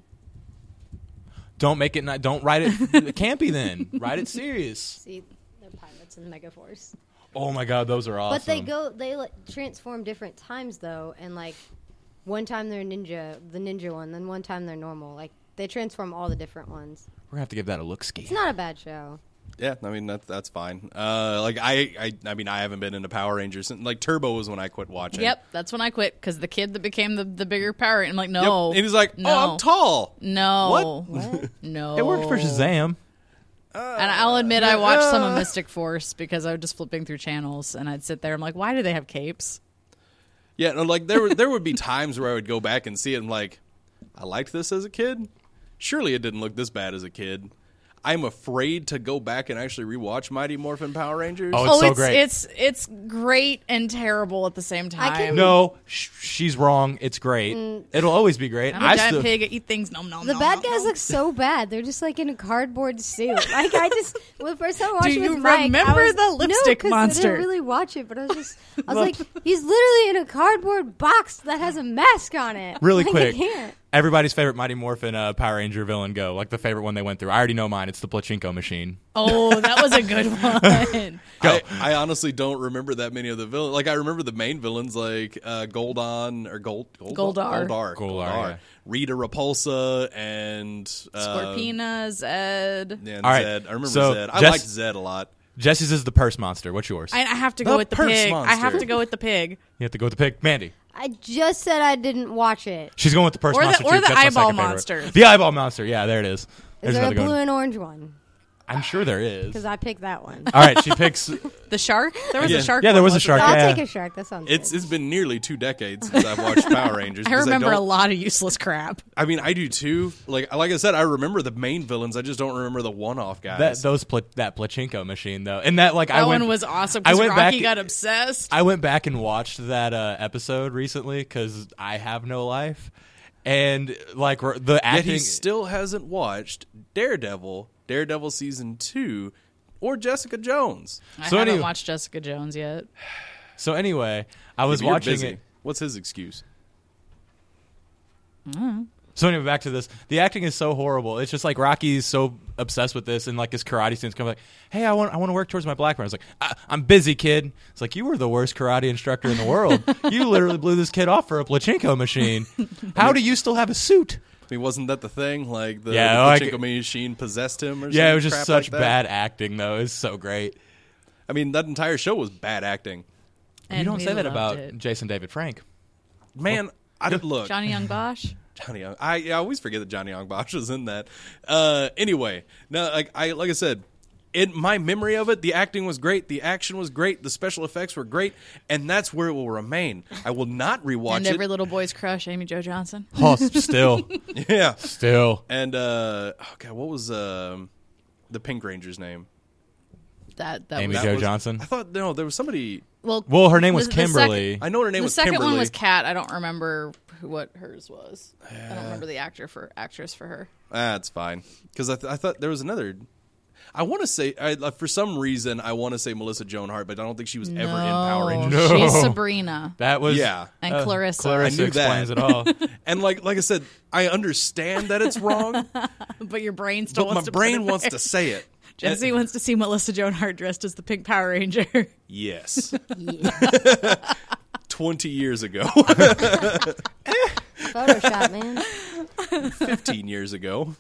S2: Don't make it... Don't write it campy then. Write it serious.
S3: See, they're pirates in Megaforce.
S2: Oh, my God. Those are awesome.
S3: But they like, transform different times, though. And, like, one time they're ninja, the ninja one. Then one time they're normal. Like, they transform all the different ones.
S2: We're going to have to give that a look-ski.
S3: It's not a bad show.
S1: Yeah, I mean that's fine. Like I mean I haven't been into Power Rangers since like Turbo was when I quit watching.
S4: Yep, that's when I quit because the kid that became the bigger Power, I'm like,
S1: Yep.
S4: no.
S1: And he's like,
S4: no.
S1: "Oh, I'm tall."
S4: No.
S3: What?
S4: No.
S2: It worked for Shazam.
S4: And I'll admit I watched some of Mystic Force because I was just flipping through channels and I'd sit there. I'm like, why do they have capes?
S1: Yeah, no, like there would be times where I would go back and see it and like, I liked this as a kid. Surely it didn't look this bad as a kid. I'm afraid to go back and actually rewatch Mighty Morphin Power Rangers.
S2: Oh, it's so great.
S4: It's great and terrible at the same time.
S2: No, she's wrong. It's great. It'll always be great.
S4: I'm a giant pig. I eat things. Nom nom.
S3: The
S4: nom,
S3: bad
S4: nom,
S3: guys
S4: nom.
S3: look so bad. They're just like in a cardboard suit. Like I just, well, the first time I watched
S4: Do
S3: it
S4: you
S3: with Mike, I
S4: remember
S3: was,
S4: the lipstick
S3: no, 'cause
S4: monster?
S3: I didn't really watch it, but I was like, he's literally in a cardboard box that has a mask on it.
S2: Really
S3: Like,
S2: quick.
S3: I can't.
S2: Everybody's favorite Mighty Morphin Power Ranger villain go. Like the favorite one they went through. I already know mine. It's the Pachinko machine.
S4: Oh, that was a good one.
S1: I honestly don't remember that many of the villains. Like I remember the main villains like Goldar.
S2: Goldar, yeah.
S1: Rita Repulsa and
S4: Scorpina, Zed.
S1: Yeah, and
S2: All right,
S1: Zed. I remember
S2: so
S1: Zed. I
S2: Jess-
S1: liked Zed a lot.
S2: Jesse's is the purse monster. What's yours?
S4: I have to go
S1: The
S4: with the
S1: purse
S4: pig.
S1: monster.
S4: I have to go with the pig.
S2: You have to go with the pig. Mandy.
S3: I just said I didn't watch it.
S2: She's going with the purse
S4: Or the-
S2: monster
S4: or
S2: too,
S4: the
S2: 'cause that's my
S4: eyeball
S2: second favorite.
S4: monster.
S2: The eyeball monster. Yeah, there it is.
S3: Is
S2: There's
S3: there a
S2: another good
S3: blue
S2: one.
S3: and orange one?
S2: I'm sure there is.
S3: Because I picked that one.
S2: All right, she picks.
S4: The shark? There was
S1: Yeah.
S4: a shark.
S2: Yeah, there
S4: one,
S2: was a
S4: wasn't
S2: shark.
S3: So I'll
S2: Yeah.
S3: take a shark. That sounds
S1: It's
S3: good.
S1: been nearly 2 decades since I've watched Power Rangers.
S4: I
S1: because
S4: remember a
S1: don't-
S4: lot of useless crap.
S1: I mean, I do too. Like I said, I remember the main villains. I just don't remember the one-off guys.
S2: That Pachinko machine though, and that like
S4: That
S2: I went,
S4: one was awesome
S2: I
S4: because
S2: went
S4: Rocky
S2: back-
S4: got obsessed.
S2: I went back and watched that episode recently because I have no life, and like the
S1: Yet
S2: acting.
S1: he still hasn't watched Daredevil season 2, or Jessica Jones.
S4: I
S2: So
S4: haven't
S2: anyway-
S4: watched Jessica Jones yet.
S2: So anyway, I was
S1: Maybe you're
S2: watching
S1: busy.
S2: it.
S1: What's his excuse?
S2: So anyway, back to this. The acting is so horrible. It's just like Rocky's so obsessed with this, and like his karate students come like, "Hey, I want to work towards my black belt." I was like, "I'm busy, kid." It's like, you were the worst karate instructor in the world. You literally blew this kid off for a Pachinko machine. How do you still have a suit?
S1: I mean, wasn't that the thing? Like the,
S2: Yeah,
S1: the
S2: like-
S1: Pachinko machine possessed him, or
S2: Yeah, it was
S1: some
S2: just
S1: crap
S2: such
S1: like that?
S2: bad acting, though. It's so great.
S1: I mean, that entire show was bad acting.
S2: You
S4: And
S2: don't
S4: we
S2: say that
S4: loved
S2: about
S4: it.
S2: Jason David Frank.
S1: Man, I didn't look.
S4: Johnny Young Bosch.
S1: Johnny Young. I always forget that Johnny Young Bosch was in that. Anyway, no, like I said, in my memory of it, the acting was great, the action was great, the special effects were great, and that's where it will remain. I will not rewatch
S4: And
S1: it.
S4: every little boy's crush, Amy Jo Johnson.
S2: Oh, still.
S1: Yeah.
S2: Still.
S1: And oh god, what was the Pink Ranger's name?
S4: That
S2: Amy
S4: was
S2: Jo
S1: was-
S2: Johnson?
S1: I thought no, there was somebody.
S2: Well, her name was
S4: the second-
S2: Kimberly.
S1: I know her name
S4: The
S1: was
S4: second
S1: Kimberly.
S4: one was Kat. I don't remember what hers was. I don't remember the actress for her.
S1: That's fine because I thought there was another. I want to say for some reason I want to say Melissa Joan Hart, but I don't think she was ever in Power Rangers.
S2: No.
S4: She's Sabrina.
S2: That was
S1: Yeah.
S4: And Clarissa.
S2: Clarissa
S1: I knew that.
S2: explains it all.
S1: And like I said, I understand that it's wrong,
S4: But your brain still
S1: but my
S4: wants to put
S1: brain
S4: it
S1: wants
S4: there.
S1: to say it.
S4: Jesse wants to see Melissa Joan Hart dressed as the Pink Power Ranger.
S1: Yes,
S3: Yeah.
S1: 20 years ago,
S3: Photoshop, man.
S1: 15 years ago.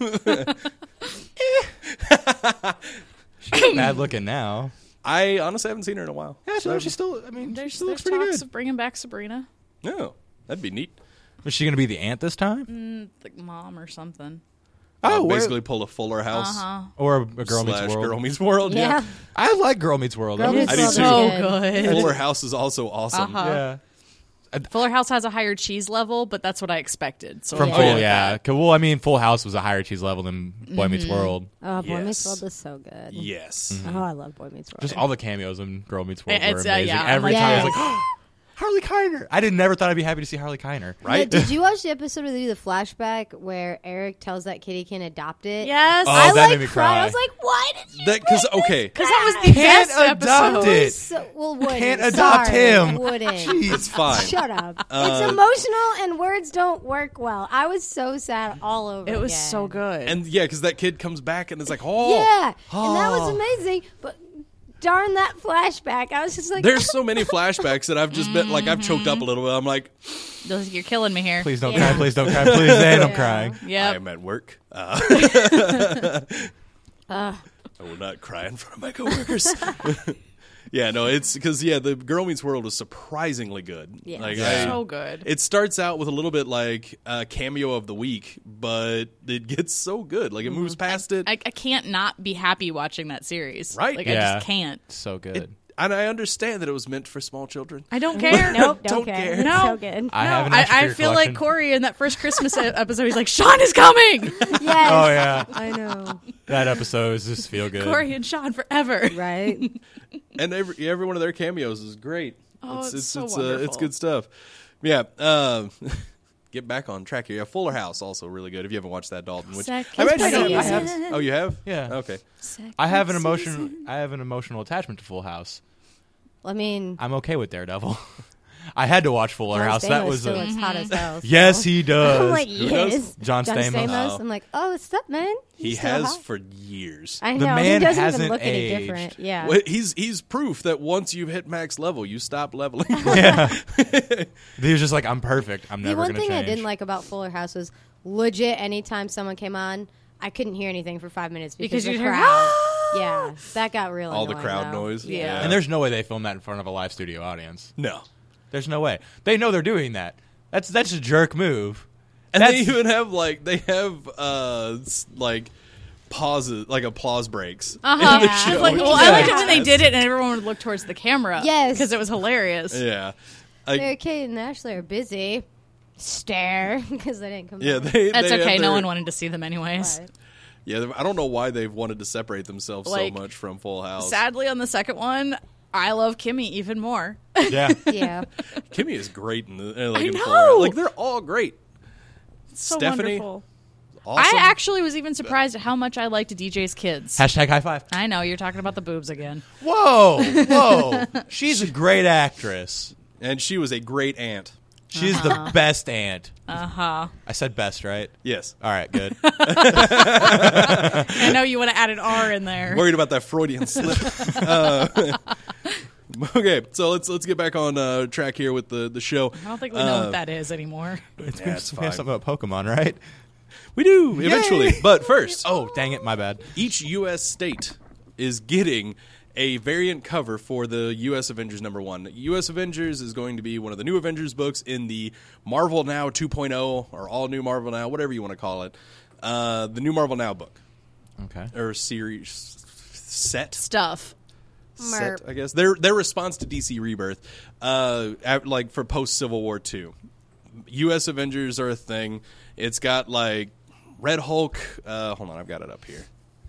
S2: She's bad looking now.
S1: I honestly haven't seen her in a while.
S2: Yeah, so she's still. I mean,
S4: There's
S2: she still looks
S4: talks
S2: pretty good.
S4: of bringing back Sabrina,
S1: No, that'd be neat.
S2: Was she going to be the aunt this time?
S4: like mom or something.
S1: Basically pull a Fuller House
S2: Or a Girl Meets
S1: slash
S2: World?
S1: Girl Meets World.
S3: Yeah.
S2: I like Girl Meets World.
S3: Girl
S2: That was-
S3: Meets
S1: I do
S3: World
S1: too.
S3: is
S4: So
S3: good.
S4: good.
S1: Fuller House is also awesome.
S2: Yeah.
S4: Fuller House has a higher cheese level, but that's what I expected. So
S2: From
S4: I'll
S2: Full,
S4: go with
S2: yeah.
S4: that.
S2: 'Cause, well, I mean, Full House was a higher cheese level than Boy Meets World.
S3: Oh, Boy Meets
S1: Yes.
S3: World is so good.
S1: Yes.
S3: Oh, I love Boy Meets World.
S2: Just all the cameos in Girl Meets World
S4: It's,
S2: were amazing.
S4: yeah, I'm
S2: Every
S4: like,
S2: time I was
S3: yes.
S2: like, Harley Keiner. I never thought I'd be happy to see Harley Keiner.
S1: Right?
S3: Did you watch the episode where they do the flashback where Eric tells that kid he can adopt it?
S4: Yes.
S2: Oh,
S3: I
S2: that made me
S3: cried. I
S2: cry.
S3: was like, why did you?
S1: That because okay,
S4: Because that was the
S2: Can't
S4: best
S2: adopt
S4: episode.
S2: it.
S3: So, well, wouldn't.
S2: Can't adopt
S3: Sorry,
S2: him.
S3: Wouldn't.
S1: it's fine.
S3: Shut up. It's emotional and words don't work well. I was so sad all over.
S4: It was
S3: again.
S4: so good.
S1: And yeah, because that kid comes back and it's like, oh,
S3: Yeah, and that was
S1: Oh.
S3: amazing. But darn that flashback, I was just like,
S1: There's so many flashbacks that I've just been like, I've choked up a little bit. I'm like,
S4: You're killing me here.
S2: Please don't
S3: Yeah.
S2: cry. Please don't cry. Please, and I'm
S3: Yeah.
S2: crying.
S4: Yep.
S1: I'm at work. I will not cry in front of my coworkers. Yeah, no, it's because the Girl Meets World is surprisingly good.
S3: Yeah.
S1: Like,
S2: Yeah.
S4: So good.
S1: It starts out with a little bit like a cameo of the week, but it gets so good. Like it moves past it.
S4: I can't not be happy watching that series.
S1: Right.
S4: Like,
S2: Yeah.
S4: I just can't.
S2: So good.
S1: And I understand that it was meant for small children.
S4: I don't care.
S3: nope,
S1: Don't
S3: don't
S1: care.
S3: care.
S4: No.
S3: So good.
S2: I have an
S4: I
S2: extra
S4: feel
S2: collection.
S4: like Corey in that first Christmas episode. He's like, Sean is coming.
S3: Yes.
S2: Oh yeah,
S3: I know.
S2: that episode is just feel good.
S4: Corey and Sean forever.
S3: Right.
S1: And every one of their cameos is great.
S4: Oh, it's so
S1: it's
S4: wonderful.
S1: good stuff. Yeah. Get back on track here. Yeah, Fuller House also really good. If you haven't watched that, Dalton, which
S4: Second
S1: I imagine
S3: season.
S1: I have. Oh, you have?
S2: Yeah.
S1: Okay.
S2: I have an emotional attachment to Full House.
S3: I mean,
S2: I'm okay with Daredevil. I had to watch Fuller
S3: John
S2: House. That
S3: Stamos
S2: was
S3: still looks hot as hell. so-
S2: yes, he does.
S3: I'm like,
S1: Who does?
S3: yes.
S2: John Stamos.
S1: Oh.
S3: I'm like, oh, what's up, man?
S1: He
S3: He's still
S1: has
S3: hot.
S1: for years.
S3: I
S2: The
S3: know.
S2: man
S3: he doesn't
S2: hasn't
S3: even look any
S2: aged.
S3: different. Yeah.
S1: Well, he's proof that once you've hit max level, you stop leveling.
S2: Yeah. He was just like, I'm perfect. I'm
S3: The
S2: never
S3: one
S2: going to
S3: thing
S2: change.
S3: I didn't like about Fuller House was legit anytime someone came on, I couldn't hear anything for 5 minutes because
S4: Because
S3: the
S4: you'd hear,
S3: crowd. Yeah, that got real
S1: All the
S3: annoying,
S1: crowd
S3: though.
S1: noise.
S4: Yeah.
S2: And there's no way they filmed that in front of a live studio audience.
S1: No.
S2: There's no way. They know they're doing that. That's a jerk move.
S1: And
S2: That's-
S1: they even have like pauses, like applause breaks.
S4: Uh-huh.
S1: in the
S3: Yeah.
S1: show,
S4: Like,
S1: which
S4: well,
S1: is
S4: I liked it when
S1: fantastic.
S4: they did it and everyone would look towards the camera.
S3: Yes.
S4: Because it was hilarious.
S1: Yeah.
S3: Mary Kate and Ashley are busy. Stare because they didn't come.
S1: Yeah,
S3: back.
S4: That's
S1: they have
S4: okay. No
S1: their-
S4: one wanted to see them anyways.
S3: Right.
S1: Yeah, I don't know why they've wanted to separate themselves
S4: Like,
S1: so much from Full House.
S4: Sadly, on the second one, I love Kimmy even more.
S2: Yeah.
S3: Yeah.
S1: Kimmy is great in the
S4: I
S1: in
S4: know!
S1: Full House. Like they're all great.
S4: So
S1: Stephanie,
S4: wonderful.
S1: awesome.
S4: I actually was even surprised at how much I liked DJ's kids.
S2: Hashtag high five.
S4: I know, you're talking about the boobs again.
S2: Whoa. Whoa. She's a great actress.
S1: and she was a great aunt.
S2: She's the best aunt.
S4: Uh-huh.
S2: I said best, right?
S1: Yes.
S2: All right, good.
S4: I know you want to add an R in there.
S1: Worried about that Freudian slip. Okay, so let's get back on track here with the show.
S4: I don't think we know what that is anymore.
S1: It's
S2: we have something about Pokemon, right?
S1: We do eventually, but first,
S2: Oh, dang it, my bad.
S1: each U.S. state is getting a variant cover for the U.S. Avengers #1. U.S. Avengers is going to be one of the new Avengers books in the Marvel Now 2.0 or All New Marvel Now, whatever you want to call it. The new Marvel Now book
S2: Okay.
S1: or series set.
S4: Stuff.
S1: Set, I guess their response to DC Rebirth, like for post Civil War II. U.S. Avengers are a thing. It's got like Red Hulk. Hold on, I've got it up here.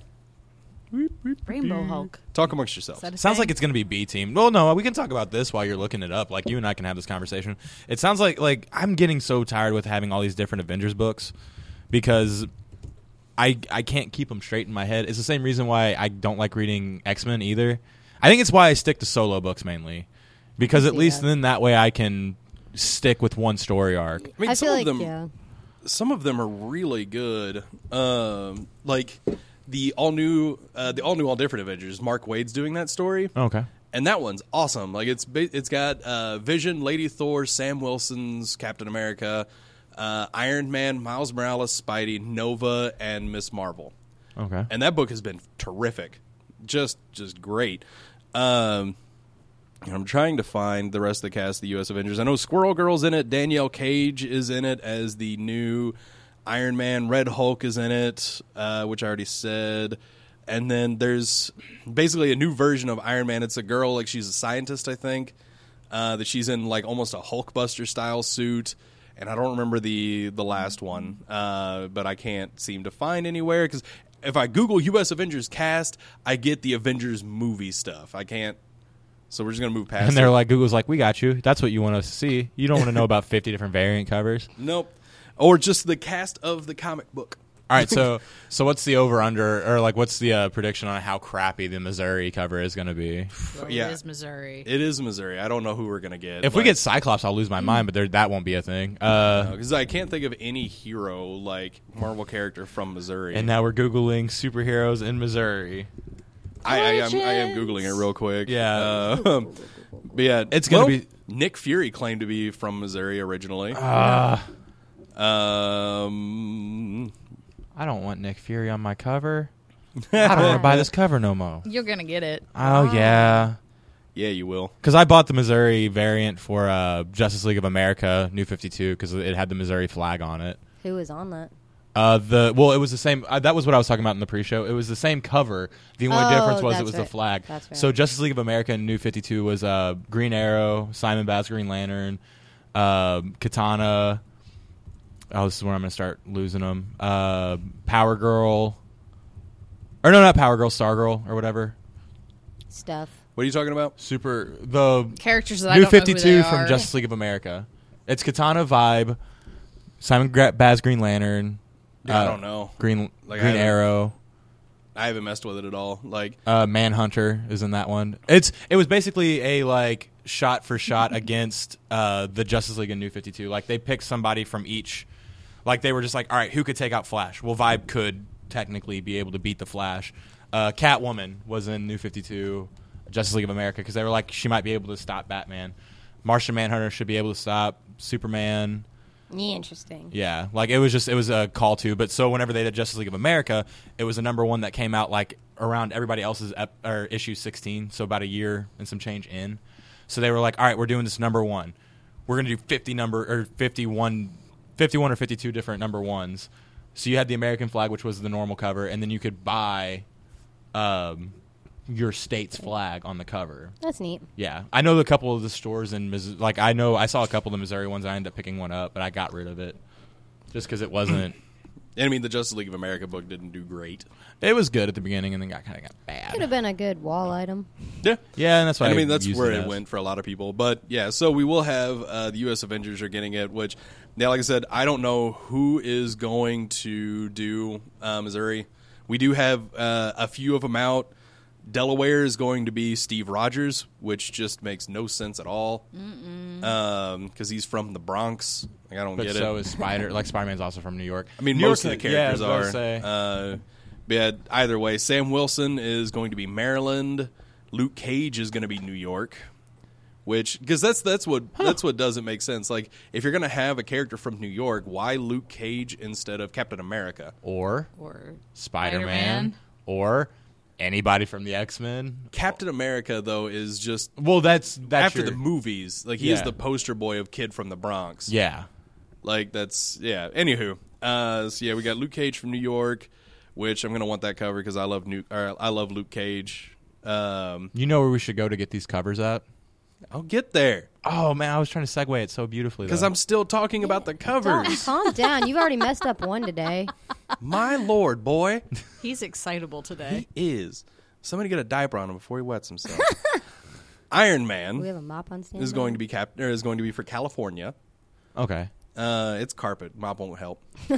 S4: Rainbow Hulk.
S1: Talk amongst yourselves.
S4: Is that a
S2: Sounds
S4: thing?
S2: like it's going to be B team. Well, no, we can talk about this while you're looking it up. Like you and I can have this conversation. It sounds like I'm getting so tired with having all these different Avengers books because I can't keep them straight in my head. It's the same reason why I don't like reading X-Men either. I think it's why I stick to solo books mainly because at
S3: see
S2: least
S3: that.
S2: then that way I can stick with one story arc.
S1: I mean,
S3: I
S1: some
S3: feel
S1: of
S3: like
S1: them, some of them are really good. Like the all new, all different Avengers. Mark Waid's doing that story.
S2: Okay.
S1: And that one's awesome. Like it's got Vision, Lady Thor, Sam Wilson's Captain America, Iron Man, Miles Morales, Spidey, Nova, and Miss Marvel.
S2: Okay.
S1: And that book has been terrific, just great. I'm trying to find the rest of the cast of the U.S. Avengers. I know Squirrel Girl's in it. Danielle Cage is in it as the new Iron Man. Red Hulk is in it, which I already said. And then there's basically a new version of Iron Man. It's a girl, like she's a scientist, I think, that she's in like almost a Hulkbuster style suit. And I don't remember the last one, but I can't seem to find anywhere because if I Google U.S. Avengers cast, I get the Avengers movie stuff. I can't So we're just gonna move past.
S2: And they're
S1: it.
S2: like, Google's like, we got you. That's what you want us to see. You don't want to know about 50 different variant covers.
S1: Nope. Or just the cast of the comic book.
S2: All right, so what's the over-under, or like what's the prediction on how crappy the Missouri cover is going to be?
S4: Well,
S1: Yeah.
S4: It is Missouri.
S1: It is Missouri. I don't know who we're gonna get.
S2: If we get Cyclops, I'll lose my mind, but that won't be a thing.
S1: because I can't think of any hero like Marvel character from Missouri.
S2: And now we're Googling superheroes in Missouri.
S1: I am googling it real quick.
S2: Yeah.
S1: but yeah,
S2: It's gonna be-
S1: Nick Fury claimed to be from Missouri originally.
S2: I don't want Nick Fury on my cover. I don't want to buy this cover no more.
S4: You're gonna get it.
S2: Oh, yeah.
S1: Yeah, you will.
S2: Because I bought the Missouri variant for Justice League of America, New 52, because it had the Missouri flag on it.
S3: Who was on that?
S2: It was the same. That was what I was talking about in the pre-show. It was the same cover. The only difference was it
S3: that's
S2: was the
S3: right.
S2: flag.
S3: That's right.
S2: So Justice League of America and New 52 was Green Arrow, Simon Baz Green Lantern, Katana. Oh, this is where I'm going to start losing them. Power Girl. Or no, not Power Girl, Stargirl or whatever.
S3: Stuff.
S1: What are you talking about?
S2: The
S4: Characters that I
S2: New
S4: don't know who
S2: 52
S4: they
S2: from
S4: are.
S2: Justice League of America. It's Katana Vibe, Simon Baz Green Lantern.
S1: I don't know.
S2: Green
S1: Like,
S2: Green
S1: I haven't-
S2: Arrow.
S1: I haven't messed with it at all. Like,
S2: Manhunter is in that one. It was basically a like shot for shot against the Justice League and New 52. Like they picked somebody from each. Like they were just like, all right, who could take out Flash? Well, Vibe could technically be able to beat the Flash. Catwoman was in New 52, Justice League of America, because they were like, she might be able to stop Batman. Martian Manhunter should be able to stop Superman.
S3: Yeah, interesting.
S2: Yeah, like it was a call to. But so whenever they did Justice League of America, it was a number one that came out like around everybody else's issue 16, so about a year and some change in. So they were like, all right, we're doing this number one. We're gonna do 51 or 52 different number ones. So you had the American flag, which was the normal cover, and then you could buy your state's flag on the cover.
S3: That's neat.
S2: Yeah, I know a couple of the stores in Missouri. Like I saw a couple of the Missouri ones. I ended up picking one up, but I got rid of it just because it wasn't.
S1: I mean, the Justice League of America book didn't do great.
S2: It was good at the beginning, and then got bad.
S3: Could have been a good wall item.
S1: Yeah.
S2: Yeah, and that's why
S1: I mean, that's
S2: used
S1: where
S2: it
S1: it
S2: as.
S1: went for a lot of people. But yeah, so we will have the U.S. Avengers are getting it, which, now, like I said, I don't know who is going to do Missouri. We do have a few of them out. Delaware is going to be Steve Rogers, which just makes no sense at all. Because he's from the Bronx. Like, I don't
S2: But
S1: get
S2: so
S1: it.
S2: is Like Spider-Man's also from New York.
S1: I mean,
S2: New
S1: most
S2: York,
S1: of the characters
S2: yeah, I was
S1: are.
S2: gonna say.
S1: But yeah, either way, Sam Wilson is going to be Maryland. Luke Cage is going to be New York. Which, because that's what doesn't make sense. Like, if you're going to have a character from New York, why Luke Cage instead of Captain America?
S2: or
S4: Or
S2: Spider-Man, or anybody from the X-Men.
S1: Captain America, though, is just
S2: Well, that's
S1: after
S2: your-
S1: the movies. Like, he is
S2: Yeah.
S1: the poster boy of Kid from the Bronx.
S2: Yeah.
S1: Like, that's, yeah. Anywho, so yeah, we got Luke Cage from New York, which I'm going to want that cover because I love Luke Cage.
S2: You know where we should go to get these covers at?
S1: I'll get there
S2: Oh man, I was trying to segue it so beautifully.
S1: because
S2: though.
S1: I'm still talking about the
S3: Don't,
S1: covers.
S3: calm down. You've already messed up one today.
S1: My lord, boy.
S4: he's excitable today.
S1: He is. Somebody get a diaper on him before he wets himself. Iron
S3: We
S1: Man
S3: have a mop on standby.
S1: is going to be is going to be for California.
S2: Okay.
S1: It's carpet. Mop won't help.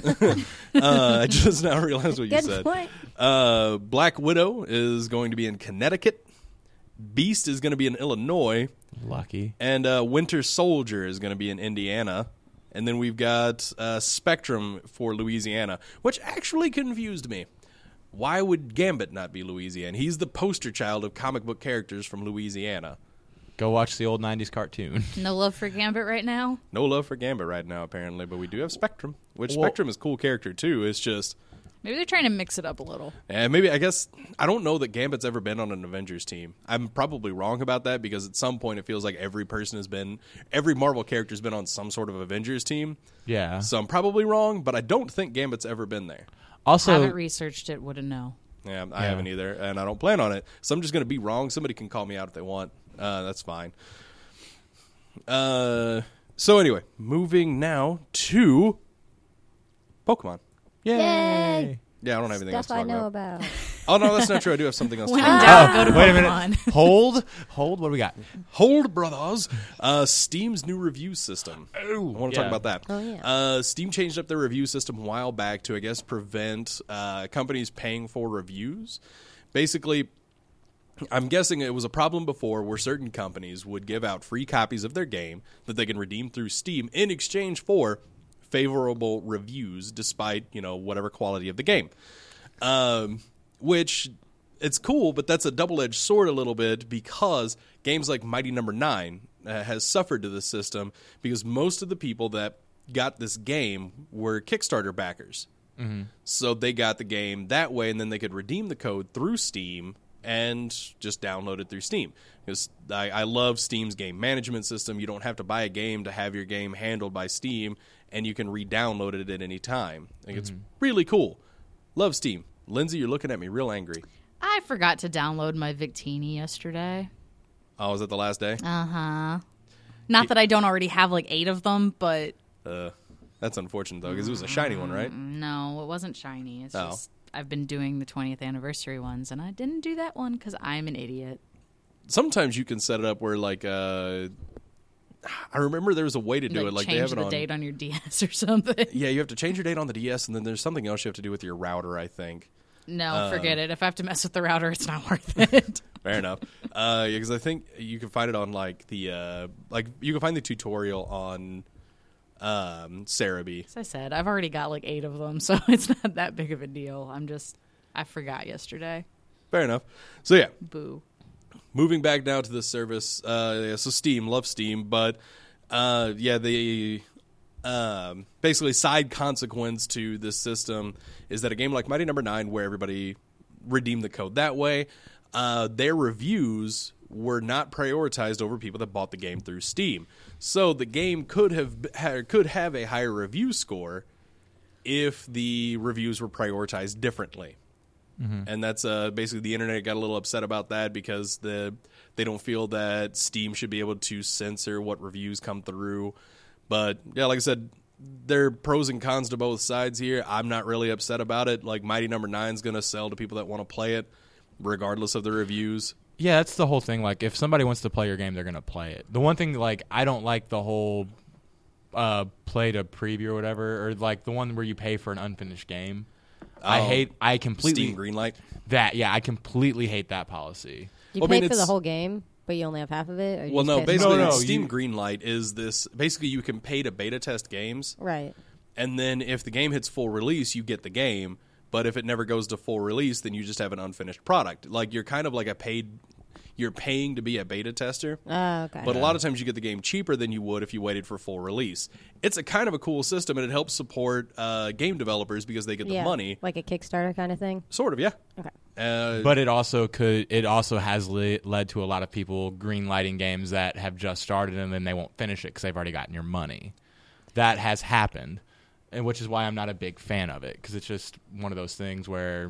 S1: I just now realized what you
S3: Good
S1: said.
S3: point.
S1: Black Widow is going to be in Connecticut. Beast is going to be in Illinois.
S2: Lucky.
S1: And Winter Soldier is going to be in Indiana. And then we've got Spectrum for Louisiana, which actually confused me. Why would Gambit not be Louisiana? He's the poster child of comic book characters from Louisiana.
S2: Go watch the old 90s cartoon.
S4: No love for Gambit right now.
S1: No love for Gambit right now, apparently, but we do have Spectrum, which
S2: Well-
S1: Spectrum is a cool character, too. It's just,
S4: Maybe they're trying to mix it up a little.
S1: maybe, I guess, I don't know that Gambit's ever been on an Avengers team. I'm probably wrong about that because at some point it feels like every Marvel character's been on some sort of Avengers team.
S2: Yeah.
S1: So I'm probably wrong, but I don't think Gambit's ever been there.
S2: Also,
S4: Haven't researched it. Wouldn't know.
S1: Yeah, I haven't either, and I don't plan on it. So I'm just going to be wrong. Somebody can call me out if they want. That's fine. So anyway, moving now to Pokemon.
S2: yay.
S3: Yay.
S1: Yeah, I don't have anything else
S3: Stuff
S1: to
S3: I
S1: talk
S3: know
S1: about.
S3: about.
S1: Oh, no, that's not true. I do have something else.
S4: When
S1: to
S4: in
S1: say.
S4: doubt, go to
S2: Wait a
S4: Pokemon.
S2: minute. Hold. What do we got?
S1: Hold, brothers. Steam's new review system. I want to talk
S2: yeah.
S1: about that.
S3: Oh, yeah.
S1: Steam changed up their review system a while back to, I guess, prevent companies paying for reviews. Basically, I'm guessing it was a problem before where certain companies would give out free copies of their game that they can redeem through Steam in exchange for favorable reviews despite, whatever quality of the game. Which, it's cool, but that's a double-edged sword a little bit because games like Mighty No. 9 has suffered to this system because most of the people that got this game were Kickstarter backers. Mm-hmm. So they got the game that way, and then they could redeem the code through Steam and just download it through Steam. Because I love Steam's game management system. You don't have to buy a game to have your game handled by Steam, and you can re-download it at any time. I think it's really cool. Love Steam. Lindsay, you're looking at me real angry.
S4: I forgot to download my Victini yesterday.
S1: Oh, was it the last day?
S4: Not that I don't already have like 8 of them, but
S1: That's unfortunate, though, because it was a shiny one, right?
S4: no, it wasn't shiny. It's
S1: Oh.
S4: just I've been doing the 20th anniversary ones, and I didn't do that one because I'm an idiot.
S1: Sometimes you can set it up where, like, I remember there was a way to do it. Like, they
S4: change
S1: have it
S4: the
S1: on.
S4: date on your DS or something.
S1: Yeah, you have to change your date on the DS, and then there's something else you have to do with your router, I think.
S4: No, forget it. If I have to mess with the router, it's not worth it.
S1: Fair enough. Yeah, because I think you can find it on, like, you can find the tutorial on Cerebi.
S4: As I said, I've already got like 8 of them, so it's not that big of a deal. I forgot yesterday.
S1: Fair enough. So, yeah.
S4: Boo.
S1: Moving back now to the service, so Steam, love Steam, but the basically side consequence to this system is that a game like Mighty No. 9, where everybody redeemed the code that way, their reviews were not prioritized over people that bought the game through Steam. So the game could have a higher review score if the reviews were prioritized differently. Mm-hmm. And that's basically the internet got a little upset about that because they don't feel that Steam should be able to censor what reviews come through. But yeah, like I said, there are pros and cons to both sides here. I'm not really upset about it. Like Mighty No. 9 is going to sell to people that want to play it, regardless of the reviews.
S2: Yeah, that's the whole thing. Like, if somebody wants to play your game, they're going to play it. The one thing, like, I don't like the whole play to preview or whatever, or like the one where you pay for an unfinished game. I completely
S1: Steam Greenlight.
S2: I completely hate that policy.
S3: You
S1: Well, I
S3: pay
S1: mean,
S3: for the
S1: it's-
S3: whole game, but you only have half of it? Or you
S1: Well,
S3: just
S1: no,
S3: pay for
S1: basically,
S2: No,
S1: Steam
S2: you-
S1: Greenlight is this. Basically, you can pay to beta test games,
S3: Right.
S1: and then if the game hits full release, you get the game. But if it never goes to full release, then you just have an unfinished product. Like, you're kind of like you're paying to be a beta tester.
S3: Oh, okay.
S1: But a lot of times you get the game cheaper than you would if you waited for full release. It's a kind of a cool system, and it helps support game developers because they get the money.
S3: Like a Kickstarter kind of thing?
S1: Sort of, yeah.
S3: Okay.
S2: But it also has led to a lot of people greenlighting games that have just started and then they won't finish it because they've already gotten your money. That has happened, and which is why I'm not a big fan of it, because it's just one of those things where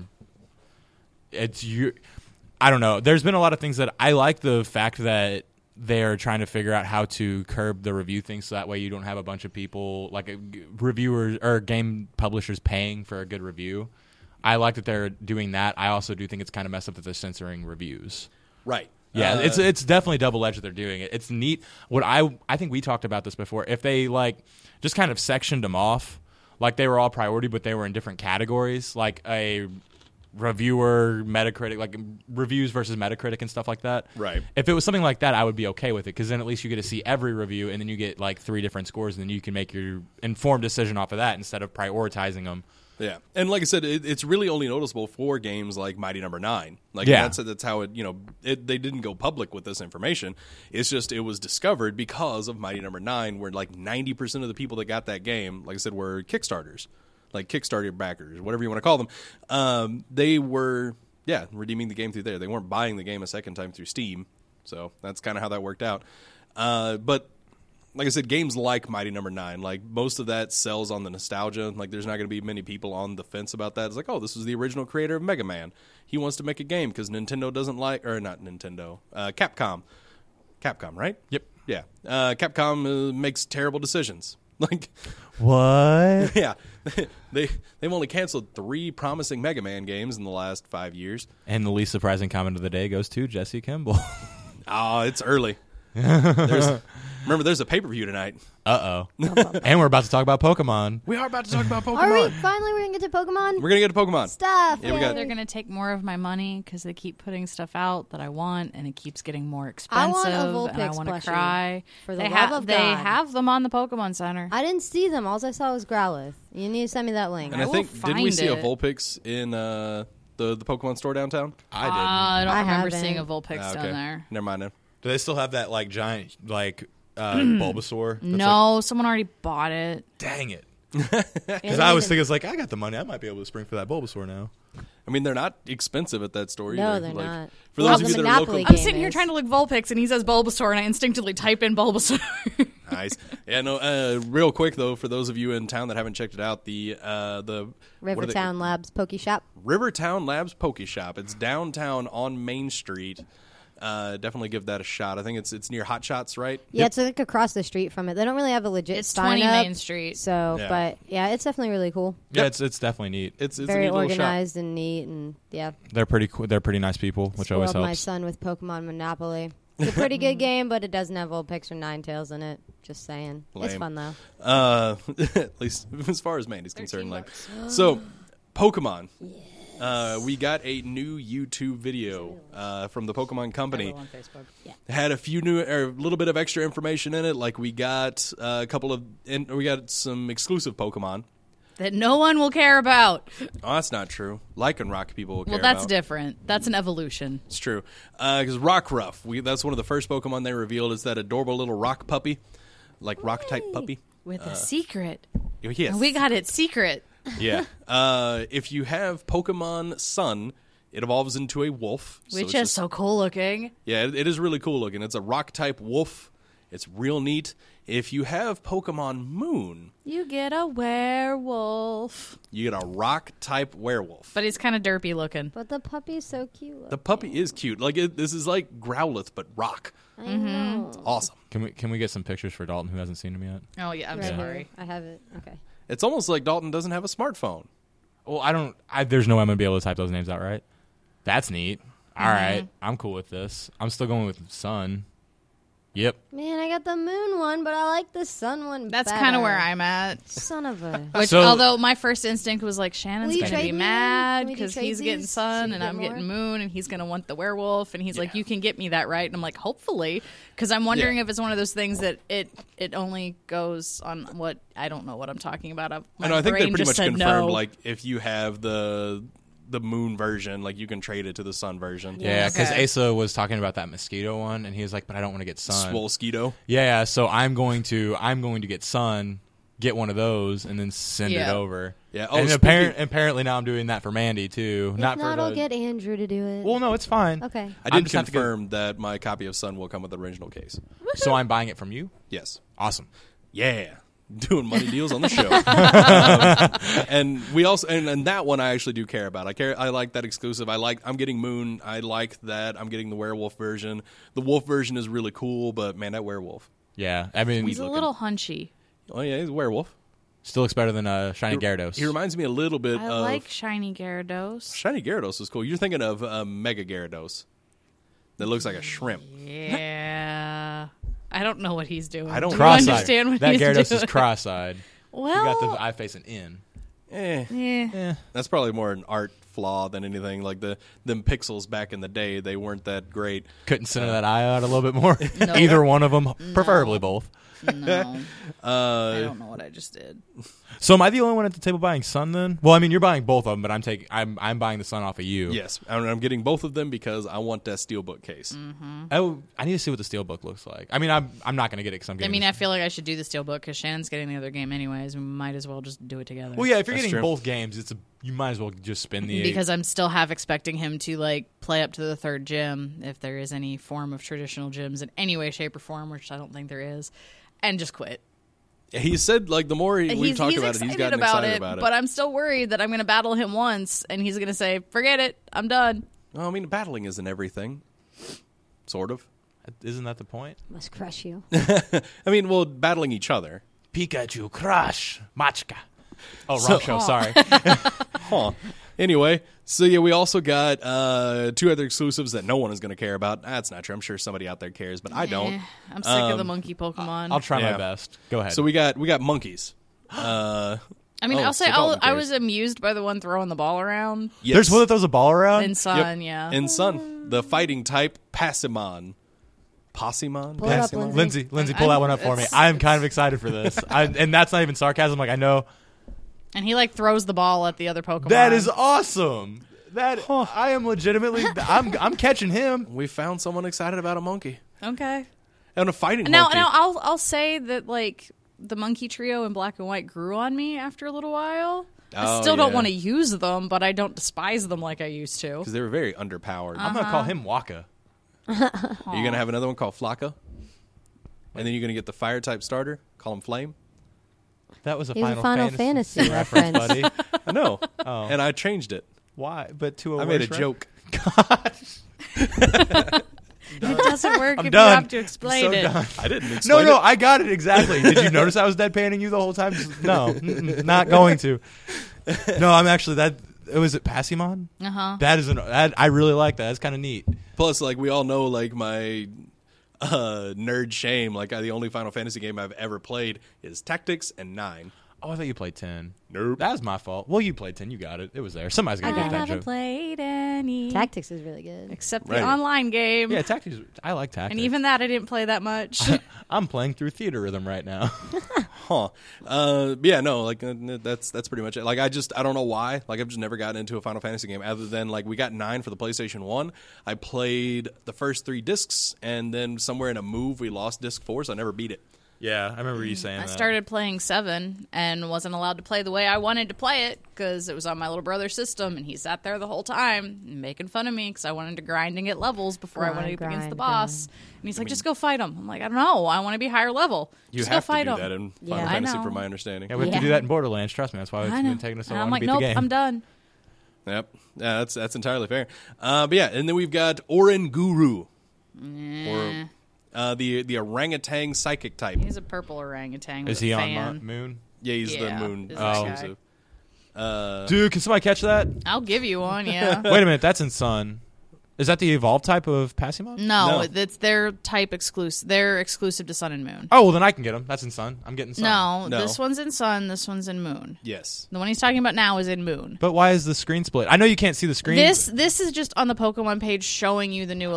S2: I don't know. There's been a lot of things that I like the fact that they're trying to figure out how to curb the review thing, so that way you don't have a bunch of people like reviewers or game publishers paying for a good review. I like that they're doing that. I also do think it's kind of messed up that they're censoring reviews.
S1: Right.
S2: Yeah, it's definitely double-edged that they're doing it. It's neat. What I think we talked about this before. If they like just kind of sectioned them off, like they were all priority, but they were in different categories, like a reviewer, Metacritic, like reviews versus Metacritic and stuff like that.
S1: Right.
S2: If it was something like that, I would be okay with it, because then at least you get to see every review, and then you get like 3 different scores, and then you can make your informed decision off of that instead of prioritizing them.
S1: Yeah, and like I said, it's really only noticeable for games like Mighty No. 9. Like,
S2: Yeah.
S1: that's how it. They didn't go public with this information. It's just it was discovered because of Mighty No. 9, where like 90% of the people that got that game, like I said, were Kickstarters, like Kickstarter backers, whatever you want to call them. They were redeeming the game through there. They weren't buying the game a second time through Steam. So that's kind of how that worked out. But like I said, games like Mighty No. 9, like most of that sells on the nostalgia. Like there's not going to be many people on the fence about that. It's like, oh, this was the original creator of Mega Man. He wants to make a game because Nintendo doesn't like, or not Nintendo, Capcom. Capcom, right?
S2: Yep.
S1: Yeah. Capcom makes terrible decisions. Like,
S2: What?
S1: yeah, they've only canceled 3 promising Mega Man games in the last 5 years.
S2: And the least surprising comment of the day goes to Jesse Kimball.
S1: Oh, it's early. There's a pay-per-view tonight.
S2: Uh-oh. And we're about to talk about Pokemon.
S1: We are about to talk about Pokemon.
S3: Are we finally? We're gonna get to Pokemon
S1: We're gonna get to Pokemon.
S3: stuff.
S1: Yeah, we got-
S3: yay.
S4: They're going to take more of my money because they keep putting stuff out that I want, and it keeps getting more
S3: I
S4: expensive,
S3: want a
S4: and I
S3: Vulpix
S4: want to
S3: plushie.
S4: cry.
S3: For the
S4: they
S3: love of
S4: they
S3: God.
S4: have them on the Pokemon Center.
S3: I didn't see them. All I saw was Growlithe. You need to send me that link.
S1: And
S4: I
S1: I
S4: will
S1: think did we
S4: find
S1: see a
S4: it.
S1: Vulpix in the Pokemon store downtown?
S2: I didn't.
S4: I don't
S3: I
S4: remember
S3: haven't.
S4: seeing a Vulpix
S1: Ah,
S4: down there.
S1: Never mind. Then.
S2: Do they still have that, like, giant, like, Bulbasaur? That's
S4: No, someone already bought it.
S2: like, dang it.
S3: Because
S2: Because I was thinking, it's like, I got the money. I might be able to spring for that Bulbasaur now.
S1: I mean, they're not expensive at that store.
S3: No,
S1: either.
S3: they're
S1: Like,
S3: not.
S1: For
S3: Well,
S1: those of
S3: the
S1: you that are
S3: Monopoly
S1: local,
S4: I'm sitting here
S3: is.
S4: trying to look Vulpix, and he says Bulbasaur, and I instinctively type in Bulbasaur.
S1: nice. Yeah, no. Real quick though, for those of you in town that haven't checked it out, the what are they-
S3: Rivertown Labs Poke Shop.
S1: Rivertown Labs Poke Shop. It's downtown on Main Street. Definitely give that a shot. I think it's near Hot Shots, right?
S3: Yeah, it's like across the street from it. They don't really have a legit
S4: It's
S3: sign
S4: 20
S3: up,
S4: Main Street.
S3: So,
S1: Yeah.
S3: but yeah, it's definitely really cool.
S2: Yeah,
S1: Yep.
S2: it's definitely neat.
S1: It's a
S3: Very
S1: neat little shop.
S3: organized and neat, and yeah,
S2: They're pretty cool. They're pretty nice people, which always
S3: spoiled my
S2: helps.
S3: son with Pokemon Monopoly. It's a pretty good game, but it doesn't have Vulpix or Ninetales in it. Just saying, it's
S1: Lame.
S3: fun though.
S1: At least as far as Mandy's concerned. Like, so Pokemon. We got a new YouTube video from the Pokemon Company.
S4: on Facebook.
S1: Had a few new, or a little bit of extra information in it. Like we got a couple of, and we got some exclusive Pokemon.
S4: That no one will care about.
S1: Oh, that's not true. Lycanroc people will care
S4: Well, that's
S1: about.
S4: different. That's an evolution.
S1: It's true. Because Rockruff, that's one of the first Pokemon they revealed. Is that adorable little rock puppy, like rock type puppy?
S4: With a secret.
S1: Yes.
S4: We got it secret.
S2: Yeah.
S1: If you have Pokemon Sun, it evolves into a wolf. so
S4: Which
S1: it's
S4: is
S1: just-
S4: so cool looking.
S1: Yeah, it is really cool looking. It's a rock type wolf. It's real neat. If you have Pokemon Moon,
S4: You get a werewolf.
S1: you get a rock type werewolf.
S4: But he's kind of derpy looking.
S3: But the puppy's so cute.
S1: The puppy is cute. Like this is like Growlithe, but rock.
S3: I know.
S1: Awesome.
S2: Can we get some pictures for Dalton who hasn't seen him yet?
S4: Oh, yeah, I'm
S3: Right here.
S4: sorry.
S3: I have it. Okay.
S1: It's almost like Dalton doesn't have a smartphone.
S2: Well, there's no way I'm gonna be able to type those names out right. That's neat. All right, I'm cool with this. I'm still going with Sun. Yep.
S3: Man, I got the moon one, but I like the sun one.
S4: That's
S3: better.
S4: kind of where I'm at.
S3: Son of a.
S4: Which,
S2: So-
S4: although my first instinct was like, Shannon's
S3: Will you
S4: going to
S3: trade
S4: be
S3: me?
S4: mad
S3: Can we do
S4: because he's
S3: tradesies
S4: getting
S3: so
S4: Sun
S3: you
S4: and
S3: get
S4: I'm
S3: more?
S4: getting Moon, and he's going to want the werewolf, and he's like,
S1: Yeah.
S4: you can get me that right. And I'm like, hopefully, because I'm wondering
S1: Yeah.
S4: if it's one of those things that it only goes on what I don't know what I'm talking about.
S1: I know. I think they
S4: brain
S1: pretty
S4: just
S1: much
S4: said
S1: confirmed
S4: no.
S1: like if you have the Moon version, like you can trade it to the Sun version.
S2: Yeah, because
S4: Okay.
S2: Asa was talking about that mosquito one, and he was like, "But I don't want to get Sun."
S1: Swolskeeto.
S2: Yeah, so I'm going to get Sun, get one of those, and then send it
S4: Yeah.
S2: over.
S1: Yeah. Oh,
S2: and
S1: speaking-
S2: apparently now I'm doing that for Mandy too.
S3: If
S2: not
S3: not,
S2: for
S3: I'll
S2: the.
S3: get Andrew to do it.
S2: Well, no, it's fine.
S3: Okay.
S1: I
S2: I'm
S1: did
S2: just have to get-
S1: confirm that my copy of Sun will come with the original case.
S2: So I'm buying it from you.
S1: Yes.
S2: Awesome.
S1: Yeah. Doing money deals on the show. And we also and that one I actually do care about. I like that exclusive. I'm getting Moon. I like that. I'm getting the werewolf version. The wolf version is really cool, but man, that werewolf.
S2: Yeah, I mean,
S4: He's a little hunchy.
S1: Oh yeah, he's a werewolf.
S2: still looks better than Shiny Gyarados.
S1: He reminds me a little bit
S4: I
S1: of
S4: like shiny Gyarados.
S1: Shiny Gyarados is cool. You're thinking of Mega Gyarados. That looks like a shrimp.
S4: Yeah. I don't know what he's doing.
S1: I don't
S4: Do you
S2: Cross-eyed.
S4: understand what
S2: That
S4: he's
S2: Gyarados
S4: doing?
S2: is cross-eyed. You
S4: Well,
S2: got the eye facing in.
S1: That's probably more an art flaw than anything. Like them pixels back in the day, they weren't that great.
S2: Couldn't center that eye out a little bit more.
S4: No.
S2: Either one of them, preferably both.
S4: no. I don't know what I just did.
S2: So am I the only one at the table buying Sun then? Well, I mean, you're buying both of them, but I'm buying the Sun off of you.
S1: Yes, I'm getting both of them because I want that steelbook case.
S2: Oh, I need to see what the Steelbook looks like. I mean, I'm not going to get it because I'm
S4: I
S2: getting.
S4: mean, I feel like I should do the Steelbook because Shannon's getting the other game anyways. We might as well just do it together.
S2: well, yeah, if you're
S1: That's
S2: getting
S1: true.
S2: both games, you might as well just spin the
S4: Because I'm still half expecting him to like play up to the third gym, if there is any form of traditional gyms in any way, shape, or form, which I don't think there is, and just quit.
S1: He said like the more we've talked about it, he's gotten excited about it.
S4: But I'm still worried that I'm going to battle him once, and he's going to say, "Forget it, I'm done."
S1: Well, I mean, battling isn't everything. Sort of.
S2: Isn't that the point?
S3: Must crush you.
S1: I mean, well, battling each other.
S2: Pikachu Crush Machka. Oh, wrong show. Sorry.
S1: Huh. Anyway, so yeah, we also got 2 other exclusives that no one is going to care about. That's not true. I'm sure somebody out there cares, but I don't.
S4: I'm sick of the monkey Pokemon.
S2: I'll try
S1: Yeah.
S2: my best. Go ahead.
S1: So we got monkeys.
S4: I mean,
S1: Oh,
S4: I'll say
S1: so Dalton
S4: I
S1: cares.
S4: was amused by the one throwing the ball around
S1: Yes.
S2: There's one that throws a ball around.
S4: in Sun. Yeah.
S1: In Sun, the fighting type Passimon. Possimon?
S3: Pull it up,
S1: Passimon?
S3: Lindsay.
S2: Lindsay, pull that one up for me.
S4: It's-
S2: I am kind of excited for this. And that's not even sarcasm. Like, I know
S4: And he like throws the ball at the other Pokemon.
S2: that is awesome. I am legitimately. I'm catching him.
S1: We found someone excited about a monkey.
S4: okay.
S1: And a fighting
S4: Now,
S1: monkey.
S4: I'll say that like the monkey trio in black and white grew on me after a little while. I
S1: Oh,
S4: still don't
S1: yeah.
S4: want to use them, but I don't despise them like I used to.
S1: Because they were very underpowered.
S2: I'm gonna call him Waka.
S1: You're going to have another one called Flocka. And then you're going to get the fire type starter. Call him Flame.
S2: That was a
S3: He was a
S2: Final
S3: Final Fantasy
S2: reference,
S3: reference.
S2: buddy.
S1: I know.
S2: Oh.
S1: And I changed it.
S2: Why? But to a
S1: I made a
S2: worse
S1: joke.
S4: It doesn't work
S2: I'm
S4: if
S2: done.
S4: you have to
S2: I'm
S4: explain
S2: so
S4: it.
S2: done.
S1: I didn't explain
S2: No,
S1: it.
S2: I got it exactly. Did you notice I was deadpanning you the whole time? No, not going to. No, I'm actually that. Was it Passimon? That is I really like that. That's kind of neat.
S1: Plus, like, we all know, like, my nerd shame. Like, the only Final Fantasy game I've ever played is Tactics and 9.
S2: Oh, I thought you played 10.
S1: Nope.
S2: That was my fault. Well, you played 10. You got it. It was there. Somebody's
S4: I
S2: gonna get that
S4: haven't
S2: joke.
S4: played any.
S3: Tactics is really good.
S4: Except
S1: Right.
S4: the online game.
S2: Yeah, Tactics. I like Tactics.
S4: And even that I didn't play that much.
S2: I'm playing through Theater Rhythm right now.
S1: Huh. Yeah, no, like, that's pretty much it. Like, I don't know why. Like, I've just never gotten into a Final Fantasy game other than, like, we got 9 for the PlayStation 1. I played the first 3 discs, and then somewhere in a move, we lost disc 4, so I never beat it.
S2: Yeah, I remember you saying
S4: I
S2: that.
S4: started playing 7 and wasn't allowed to play the way I wanted to play it because it was on my little brother's system, and he sat there the whole time making fun of me because I wanted to grind and get levels before I went up against the boss. And he's like, just go fight him. I'm like, I don't know. I want to be higher level.
S1: You
S4: Just
S1: have
S4: go fight
S1: to do
S4: him.
S1: that in
S3: Yeah.
S1: Final
S3: I
S1: Fantasy,
S4: know.
S1: from my understanding.
S2: Yeah, we have to do
S3: Yeah.
S2: that in Borderlands. Trust me, that's why it's
S4: I know.
S2: been taking us so
S4: And
S2: long
S4: I'm
S2: to
S4: like,
S2: beat
S4: nope,
S2: the game.
S4: I'm done.
S1: Yep. Yeah, that's entirely fair. But yeah, and then we've got Orin Guru. Or the orangutan psychic type.
S4: He's a purple orangutan.
S2: Is
S4: with
S2: he
S4: a
S2: on
S4: fan.
S2: Moon?
S1: Yeah, he's
S4: Yeah,
S1: the moon
S4: is that guy.
S1: exclusive.
S2: Dude, can somebody catch that?
S4: I'll give you one, yeah.
S2: Wait a minute, that's in Sun. Is that the evolved type of Passimon?
S4: No,
S1: No.
S4: it's their type exclusive. They're exclusive to Sun and Moon.
S2: Oh, well, then I can get them. That's in Sun. I'm getting Sun.
S4: No,
S1: No.
S4: this one's in Sun. This one's in Moon.
S1: Yes.
S4: The one he's talking about now is in Moon.
S2: But why is the screen split? I know you can't see the screen.
S4: This is just on the Pokemon page showing you the new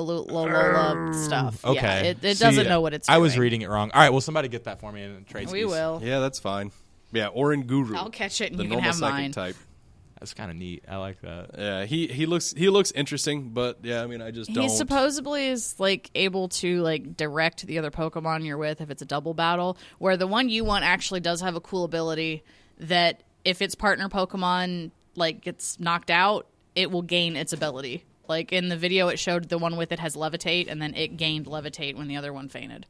S4: Alola stuff.
S2: Okay.
S4: Yeah, it
S2: See,
S4: doesn't know what it's doing.
S2: I was reading it wrong. All right, well, somebody get that for me in trade
S4: We
S2: skis.
S4: will.
S1: Yeah, that's fine. Yeah, Orin Guru.
S4: I'll catch it and
S1: the
S4: you can
S1: normal
S4: have
S1: psychic
S4: mine.
S1: type.
S2: That's kind of neat. I like that.
S1: Yeah, he looks interesting, but yeah, I mean, I just don't.
S4: He supposedly is like able to like direct the other Pokemon you're with if it's a double battle. Where the one you want actually does have a cool ability that if its partner Pokemon like gets knocked out, it will gain its ability. Like in the video, it showed the one with it has Levitate, and then it gained Levitate when the other one fainted.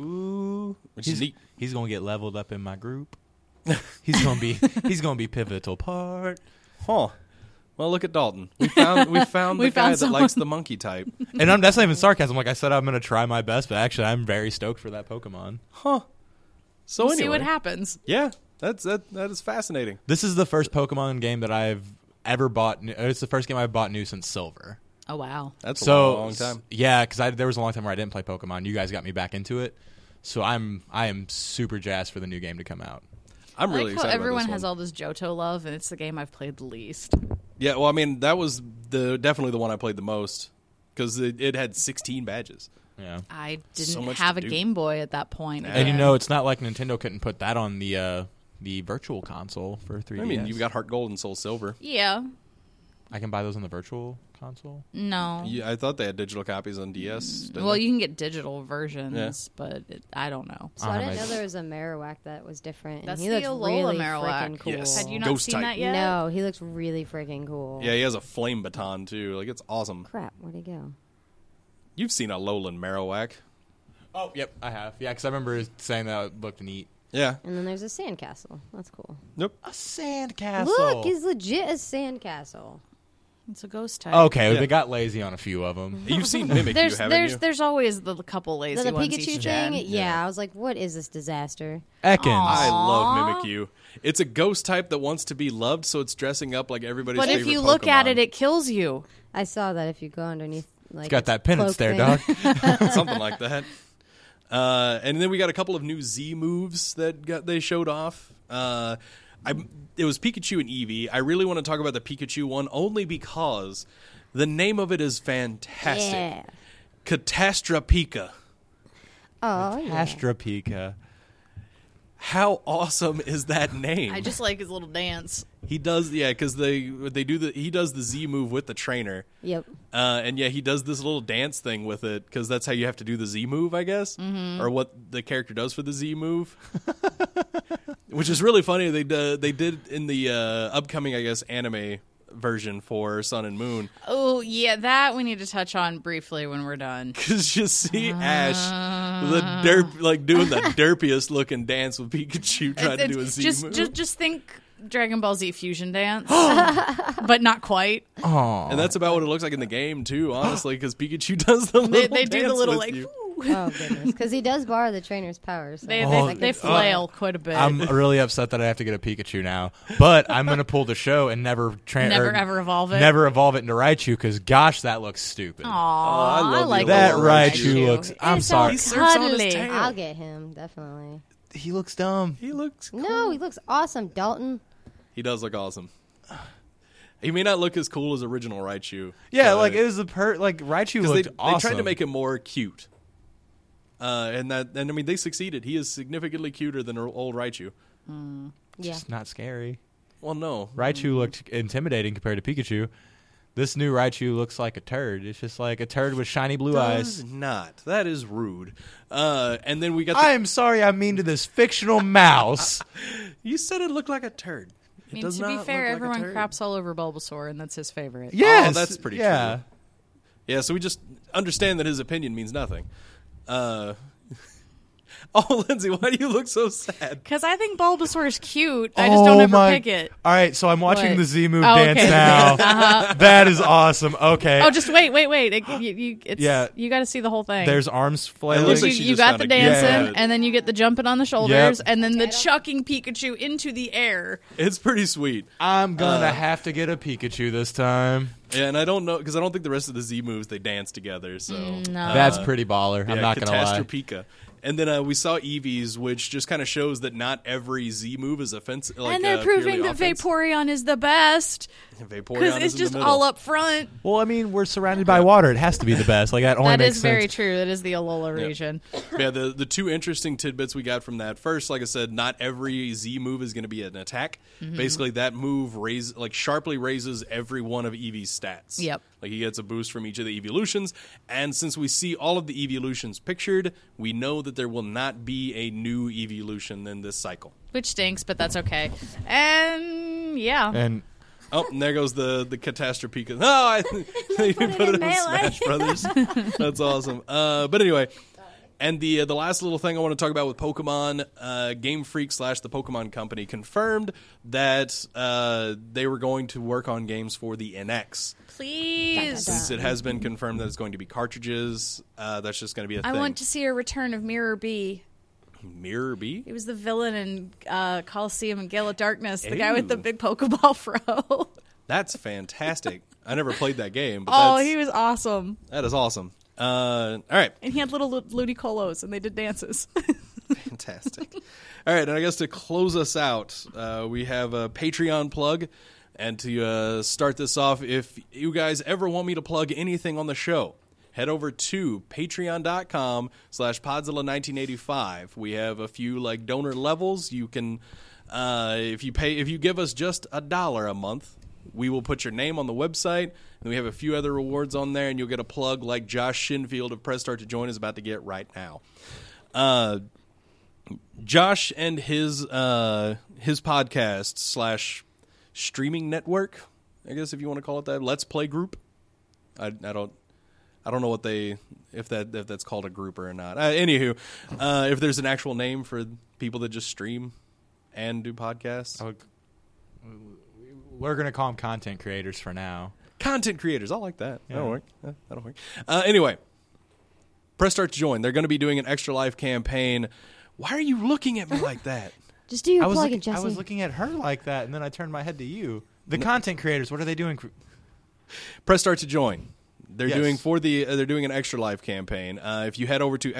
S1: Ooh, which is neat.
S2: He's gonna get leveled up in my group. He's gonna be pivotal part.
S1: Huh. Well, look at Dalton. We found the
S4: found
S1: guy that
S4: someone.
S1: likes the monkey type.
S2: And that's not even sarcasm. Like I said, I'm gonna try my best, but actually, I'm very stoked for that Pokemon.
S1: Huh. So
S4: We'll
S1: anyway,
S4: see what happens.
S1: yeah, that is fascinating.
S2: This is the first Pokemon game that I've ever bought. It's the first game I've bought new since Silver.
S4: Oh wow!
S1: That's a
S2: So
S1: long time.
S2: Yeah, because there was a long time where I didn't play Pokemon. You guys got me back into it, so I am super jazzed for the new game to come out.
S1: I'm
S4: I
S1: really
S4: like how
S1: excited
S4: everyone
S1: about this
S4: has
S1: one.
S4: all this Johto love, and it's the game I've played the least.
S1: Yeah, well, I mean, that was definitely the one I played the most because it had 16 badges.
S2: Yeah,
S4: I
S1: So
S4: didn't
S1: much
S4: have
S1: to
S4: a
S1: do.
S4: Game Boy at that point.
S2: and you know it's not like Nintendo couldn't put that on the virtual console for 3DS.
S1: I mean, you've got Heart Gold and Soul Silver.
S4: yeah,
S2: I can buy those on the virtual console.
S4: no.
S1: Yeah, I thought they had digital copies on DS. didn't
S4: Well,
S1: they?
S4: you can get digital versions, but I don't know.
S3: So I didn't
S2: my-
S3: know there was a Marowak that was different. And
S4: That's
S3: he
S4: the
S3: looks
S4: Alola
S3: really
S4: Marowak.
S3: freaking cool.
S1: Yes.
S4: Had you not
S1: Ghost
S4: seen
S1: type.
S4: that yet?
S3: No, he looks really freaking cool.
S1: Yeah, he has a flame baton too. Like, it's awesome.
S3: Crap, where'd he go?
S1: You've seen a Alolan Marowak.
S2: Oh, yep, I have. Yeah, because I remember saying that it looked neat.
S1: Yeah.
S3: And then there's a sandcastle. That's cool.
S1: Nope.
S2: A sandcastle.
S3: Look, he's legit a sandcastle.
S4: It's a ghost type.
S2: Okay,
S1: Yeah.
S2: they got lazy on a few of them.
S1: You've seen Mimikyu, haven't you?
S4: There's always the couple lazy
S3: The
S4: ones
S3: Pikachu
S4: each
S3: thing,
S4: gen.
S3: yeah. I was like, what is this disaster?
S2: Ekans.
S1: I love
S4: Aw.
S1: Mimikyu. It's a ghost type that wants to be loved, so it's dressing up like everybody's
S4: But
S1: favorite
S4: if you look at
S1: Pokemon.
S4: it kills you.
S3: I saw that if you go underneath, like,
S2: It's got that penance
S3: cloak
S2: there,
S3: thing.
S2: dog.
S1: something like that. And then we got a couple of new Z moves that they showed off. It was Pikachu and Eevee. I really want to talk about the Pikachu one only because the name of it is fantastic.
S3: Yeah.
S1: Catastrapika.
S3: Oh, yeah.
S2: Astra Pika.
S1: How awesome is that name?
S4: I just like his little dance.
S1: He does, yeah, because he does the Z move with the trainer.
S3: Yep.
S1: And yeah, he does this little dance thing with it because that's how you have to do the Z move, I guess, or what the character does for the Z move, which is really funny. They did in the upcoming, I guess, anime version for Sun and Moon
S4: Oh, yeah, that we need to touch on briefly when we're done.
S1: because you see Ash doing the derpiest looking dance with Pikachu trying to do a Z move,
S4: Just think Dragon Ball Z fusion dance, but not quite.
S2: Oh,
S1: and that's about what it looks like in the game too, honestly, because Pikachu does the little
S4: They do the
S1: dance
S4: little
S1: with
S4: like.
S1: you.
S3: Oh, goodness. Because he does borrow the trainer's power. So
S4: They
S2: Oh,
S4: they flail quite a bit.
S2: I'm really upset that I have to get a Pikachu now, but I'm gonna pull the show and never
S4: Never ever evolve it.
S2: Never evolve it into Raichu because gosh, that looks stupid.
S4: Aw,
S1: I love
S4: I like
S1: the
S2: That
S1: little
S2: Raichu looks. I'm
S4: It's
S2: sorry,
S4: so
S1: He surfs on his
S4: cuddly.
S1: tail.
S3: I'll get him, definitely.
S2: he looks dumb.
S1: He looks cool.
S3: No, he looks awesome, Dalton.
S1: He does look awesome. He may not look as cool as original Raichu.
S2: Yeah,
S1: but-
S2: like it was Raichu
S1: 'cause
S2: looked
S1: they
S2: awesome.
S1: tried to make him more cute. And I mean they succeeded. He is significantly cuter than old Raichu.
S3: Yeah.
S2: It's not scary.
S1: Well, no.
S2: Raichu looked intimidating compared to Pikachu. This new Raichu looks like a turd. It's just like a turd with shiny blue
S1: Does
S2: eyes.
S1: not. That is rude. And then we got.
S2: I am sorry, I'm mean to this fictional mouse.
S1: You said it looked like a turd.
S4: I mean,
S1: does
S4: to be
S1: not
S4: fair,
S1: look like a
S4: everyone
S1: turd.
S4: craps all over Bulbasaur, and that's his favorite.
S2: Yes,
S1: Oh, that's pretty
S2: yeah.
S1: true. Yeah, so we just understand that his opinion means nothing. Oh, Lindsay, why do you look so sad?
S4: Because I think Bulbasaur is cute. I just don't ever pick it.
S2: All right, so I'm watching
S4: What?
S2: the Z move
S4: Oh,
S2: dance
S4: okay.
S2: now.
S4: Uh-huh.
S2: That is awesome. Okay.
S4: Oh, just wait.
S2: Yeah.
S4: You got to see the whole thing.
S2: There's arms
S1: It
S2: flailing.
S1: looks like
S4: you,
S1: she
S4: you
S1: just
S4: got
S1: found
S4: the
S1: a
S4: dancing,
S1: gift.
S4: and then you get the jumping on the shoulders,
S2: Yep.
S4: and then the chucking Pikachu into the air.
S1: It's pretty sweet.
S2: I'm gonna have to get a Pikachu this time.
S1: Yeah, and I don't know because I don't think the rest of the Z moves they dance together. So
S4: No.
S2: That's pretty baller. I'm
S1: yeah,
S2: not gonna lie.
S1: Catastrapika. And then we saw Eevee's, which just kind of shows that not every Z move is offensive. Like,
S4: and they're proving
S1: purely
S4: that
S1: offense.
S4: Vaporeon is the best
S1: Vaporeon
S4: because
S1: is
S4: it's
S1: in
S4: just
S1: the middle.
S4: all up front.
S2: Well, I mean, we're surrounded by water. It has to be the best. Like that only
S4: That
S2: makes
S4: is very
S2: sense.
S4: true. That is the Alola region.
S1: Yeah, the two interesting tidbits we got from that. First, like I said, not every Z move is going to be an attack.
S4: Mm-hmm.
S1: Basically, that move sharply raises every one of Eevee's stats.
S4: Yep.
S1: Like he gets a boost from each of the evolutions, and since we see all of the evolutions pictured, we know that there will not be a new evolution in this cycle.
S4: Which stinks, but that's okay. And yeah.
S2: And
S1: Oh, and there goes the Catastrapika. Oh, they put it in
S3: Melee.
S1: Smash Brothers. That's awesome. But anyway, and the last little thing I want to talk about with Pokemon, Game Freak / the Pokemon Company confirmed that they were going to work on games for the NX.
S4: Please.
S1: Since it has been confirmed that it's going to be cartridges, that's just going to be a
S4: I
S1: thing.
S4: want to see a return of Mirror B.
S1: Mirror B?
S4: He was the villain in Coliseum and Gale of Darkness, the guy with the
S1: Ew.
S4: big Pokeball fro.
S1: That's fantastic. I never played that game, but
S4: Oh,
S1: that's,
S4: he was awesome.
S1: that is awesome. All right.
S4: And he had little Ludicolo, and they did dances.
S1: Fantastic. All right, and I guess to close us out, we have a Patreon plug. And to start this off, if you guys ever want me to plug anything on the show, head over to patreon.com/Podzilla1985. We have a few like donor levels. You can, if you give us just $1 a month, we will put your name on the website, and we have a few other rewards on there, and you'll get a plug like Josh Shinfield of Press Start to Join is about to get right now. Josh and his podcast / streaming network, I guess if you want to call it that, Let's Play group. I don't know what if that's called a group or not. Anywho, if there's an actual name for people that just stream and do podcasts.
S2: we're gonna call them content creators for now.
S1: Content creators. I like that. That'll work. That'll work. Anyway, press start to join. They're going to be doing an Extra Life campaign. Why are you looking at me like that?
S3: Just do your
S2: I was
S3: plug,
S2: looking,
S3: Jesse.
S2: I was looking at her like that, and then I turned my head to you. The content creators, what are they doing?
S1: Press start to join. They're
S2: Yes.
S1: they're doing an Extra Life campaign. If you head over to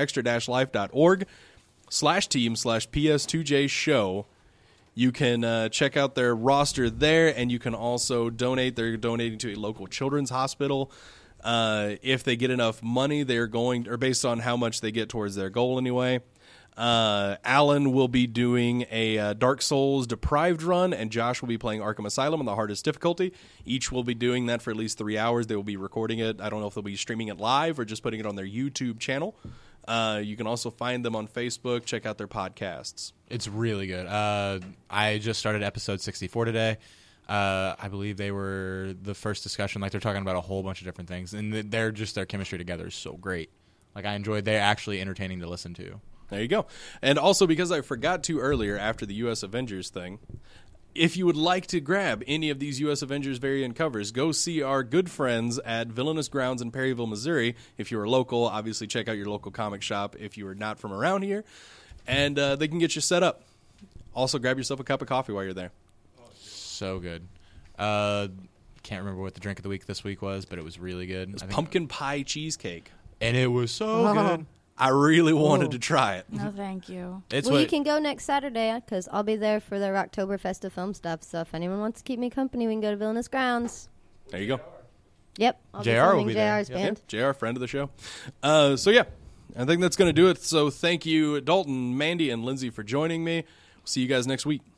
S1: extra-life.org/team/PS2J show, you can check out their roster there, and you can also donate. They're donating to a local children's hospital. If they get enough money, they're going, or based on how much they get towards their goal anyway. Alan will be doing a Dark Souls Deprived run, and Josh will be playing Arkham Asylum on the hardest difficulty. Each will be doing that for at least 3 hours. They will be recording it. I don't know if they'll be streaming it live or just putting it on their YouTube channel. You can also find them on Facebook. Check out their podcasts.
S2: It's really good. I just started episode 64 today. I believe they were the first discussion. Like, they're talking about a whole bunch of different things, and their chemistry together is so great. Like, I enjoyed. They're actually entertaining to listen to.
S1: There you go. And also, because I forgot to earlier after the U.S. Avengers thing, if you would like to grab any of these U.S. Avengers variant covers, go see our good friends at Villainous Grounds in Perryville, Missouri. If you are local, obviously check out your local comic shop if you are not from around here. And they can get you set up. Also, grab yourself a cup of coffee while you're there.
S2: So good. Can't remember what the drink of the week this week was, but it was really good.
S1: It's pumpkin pie cheesecake.
S2: And it was so good.
S1: I really wanted to try it.
S4: No, thank you.
S2: It's
S3: Well,
S2: what,
S3: you can go next Saturday because I'll be there for their Oktoberfest of film stuff. So if anyone wants to keep me company, we can go to Villainous Grounds.
S1: There you go.
S3: Yep. I'll
S2: JR
S3: be
S2: will
S3: filming
S2: be there.
S3: JR's
S2: Yep.
S3: band.
S1: JR, friend of the show. So, yeah, I think that's going to do it. So thank you, Dalton, Mandy, and Lindsay for joining me. See you guys next week.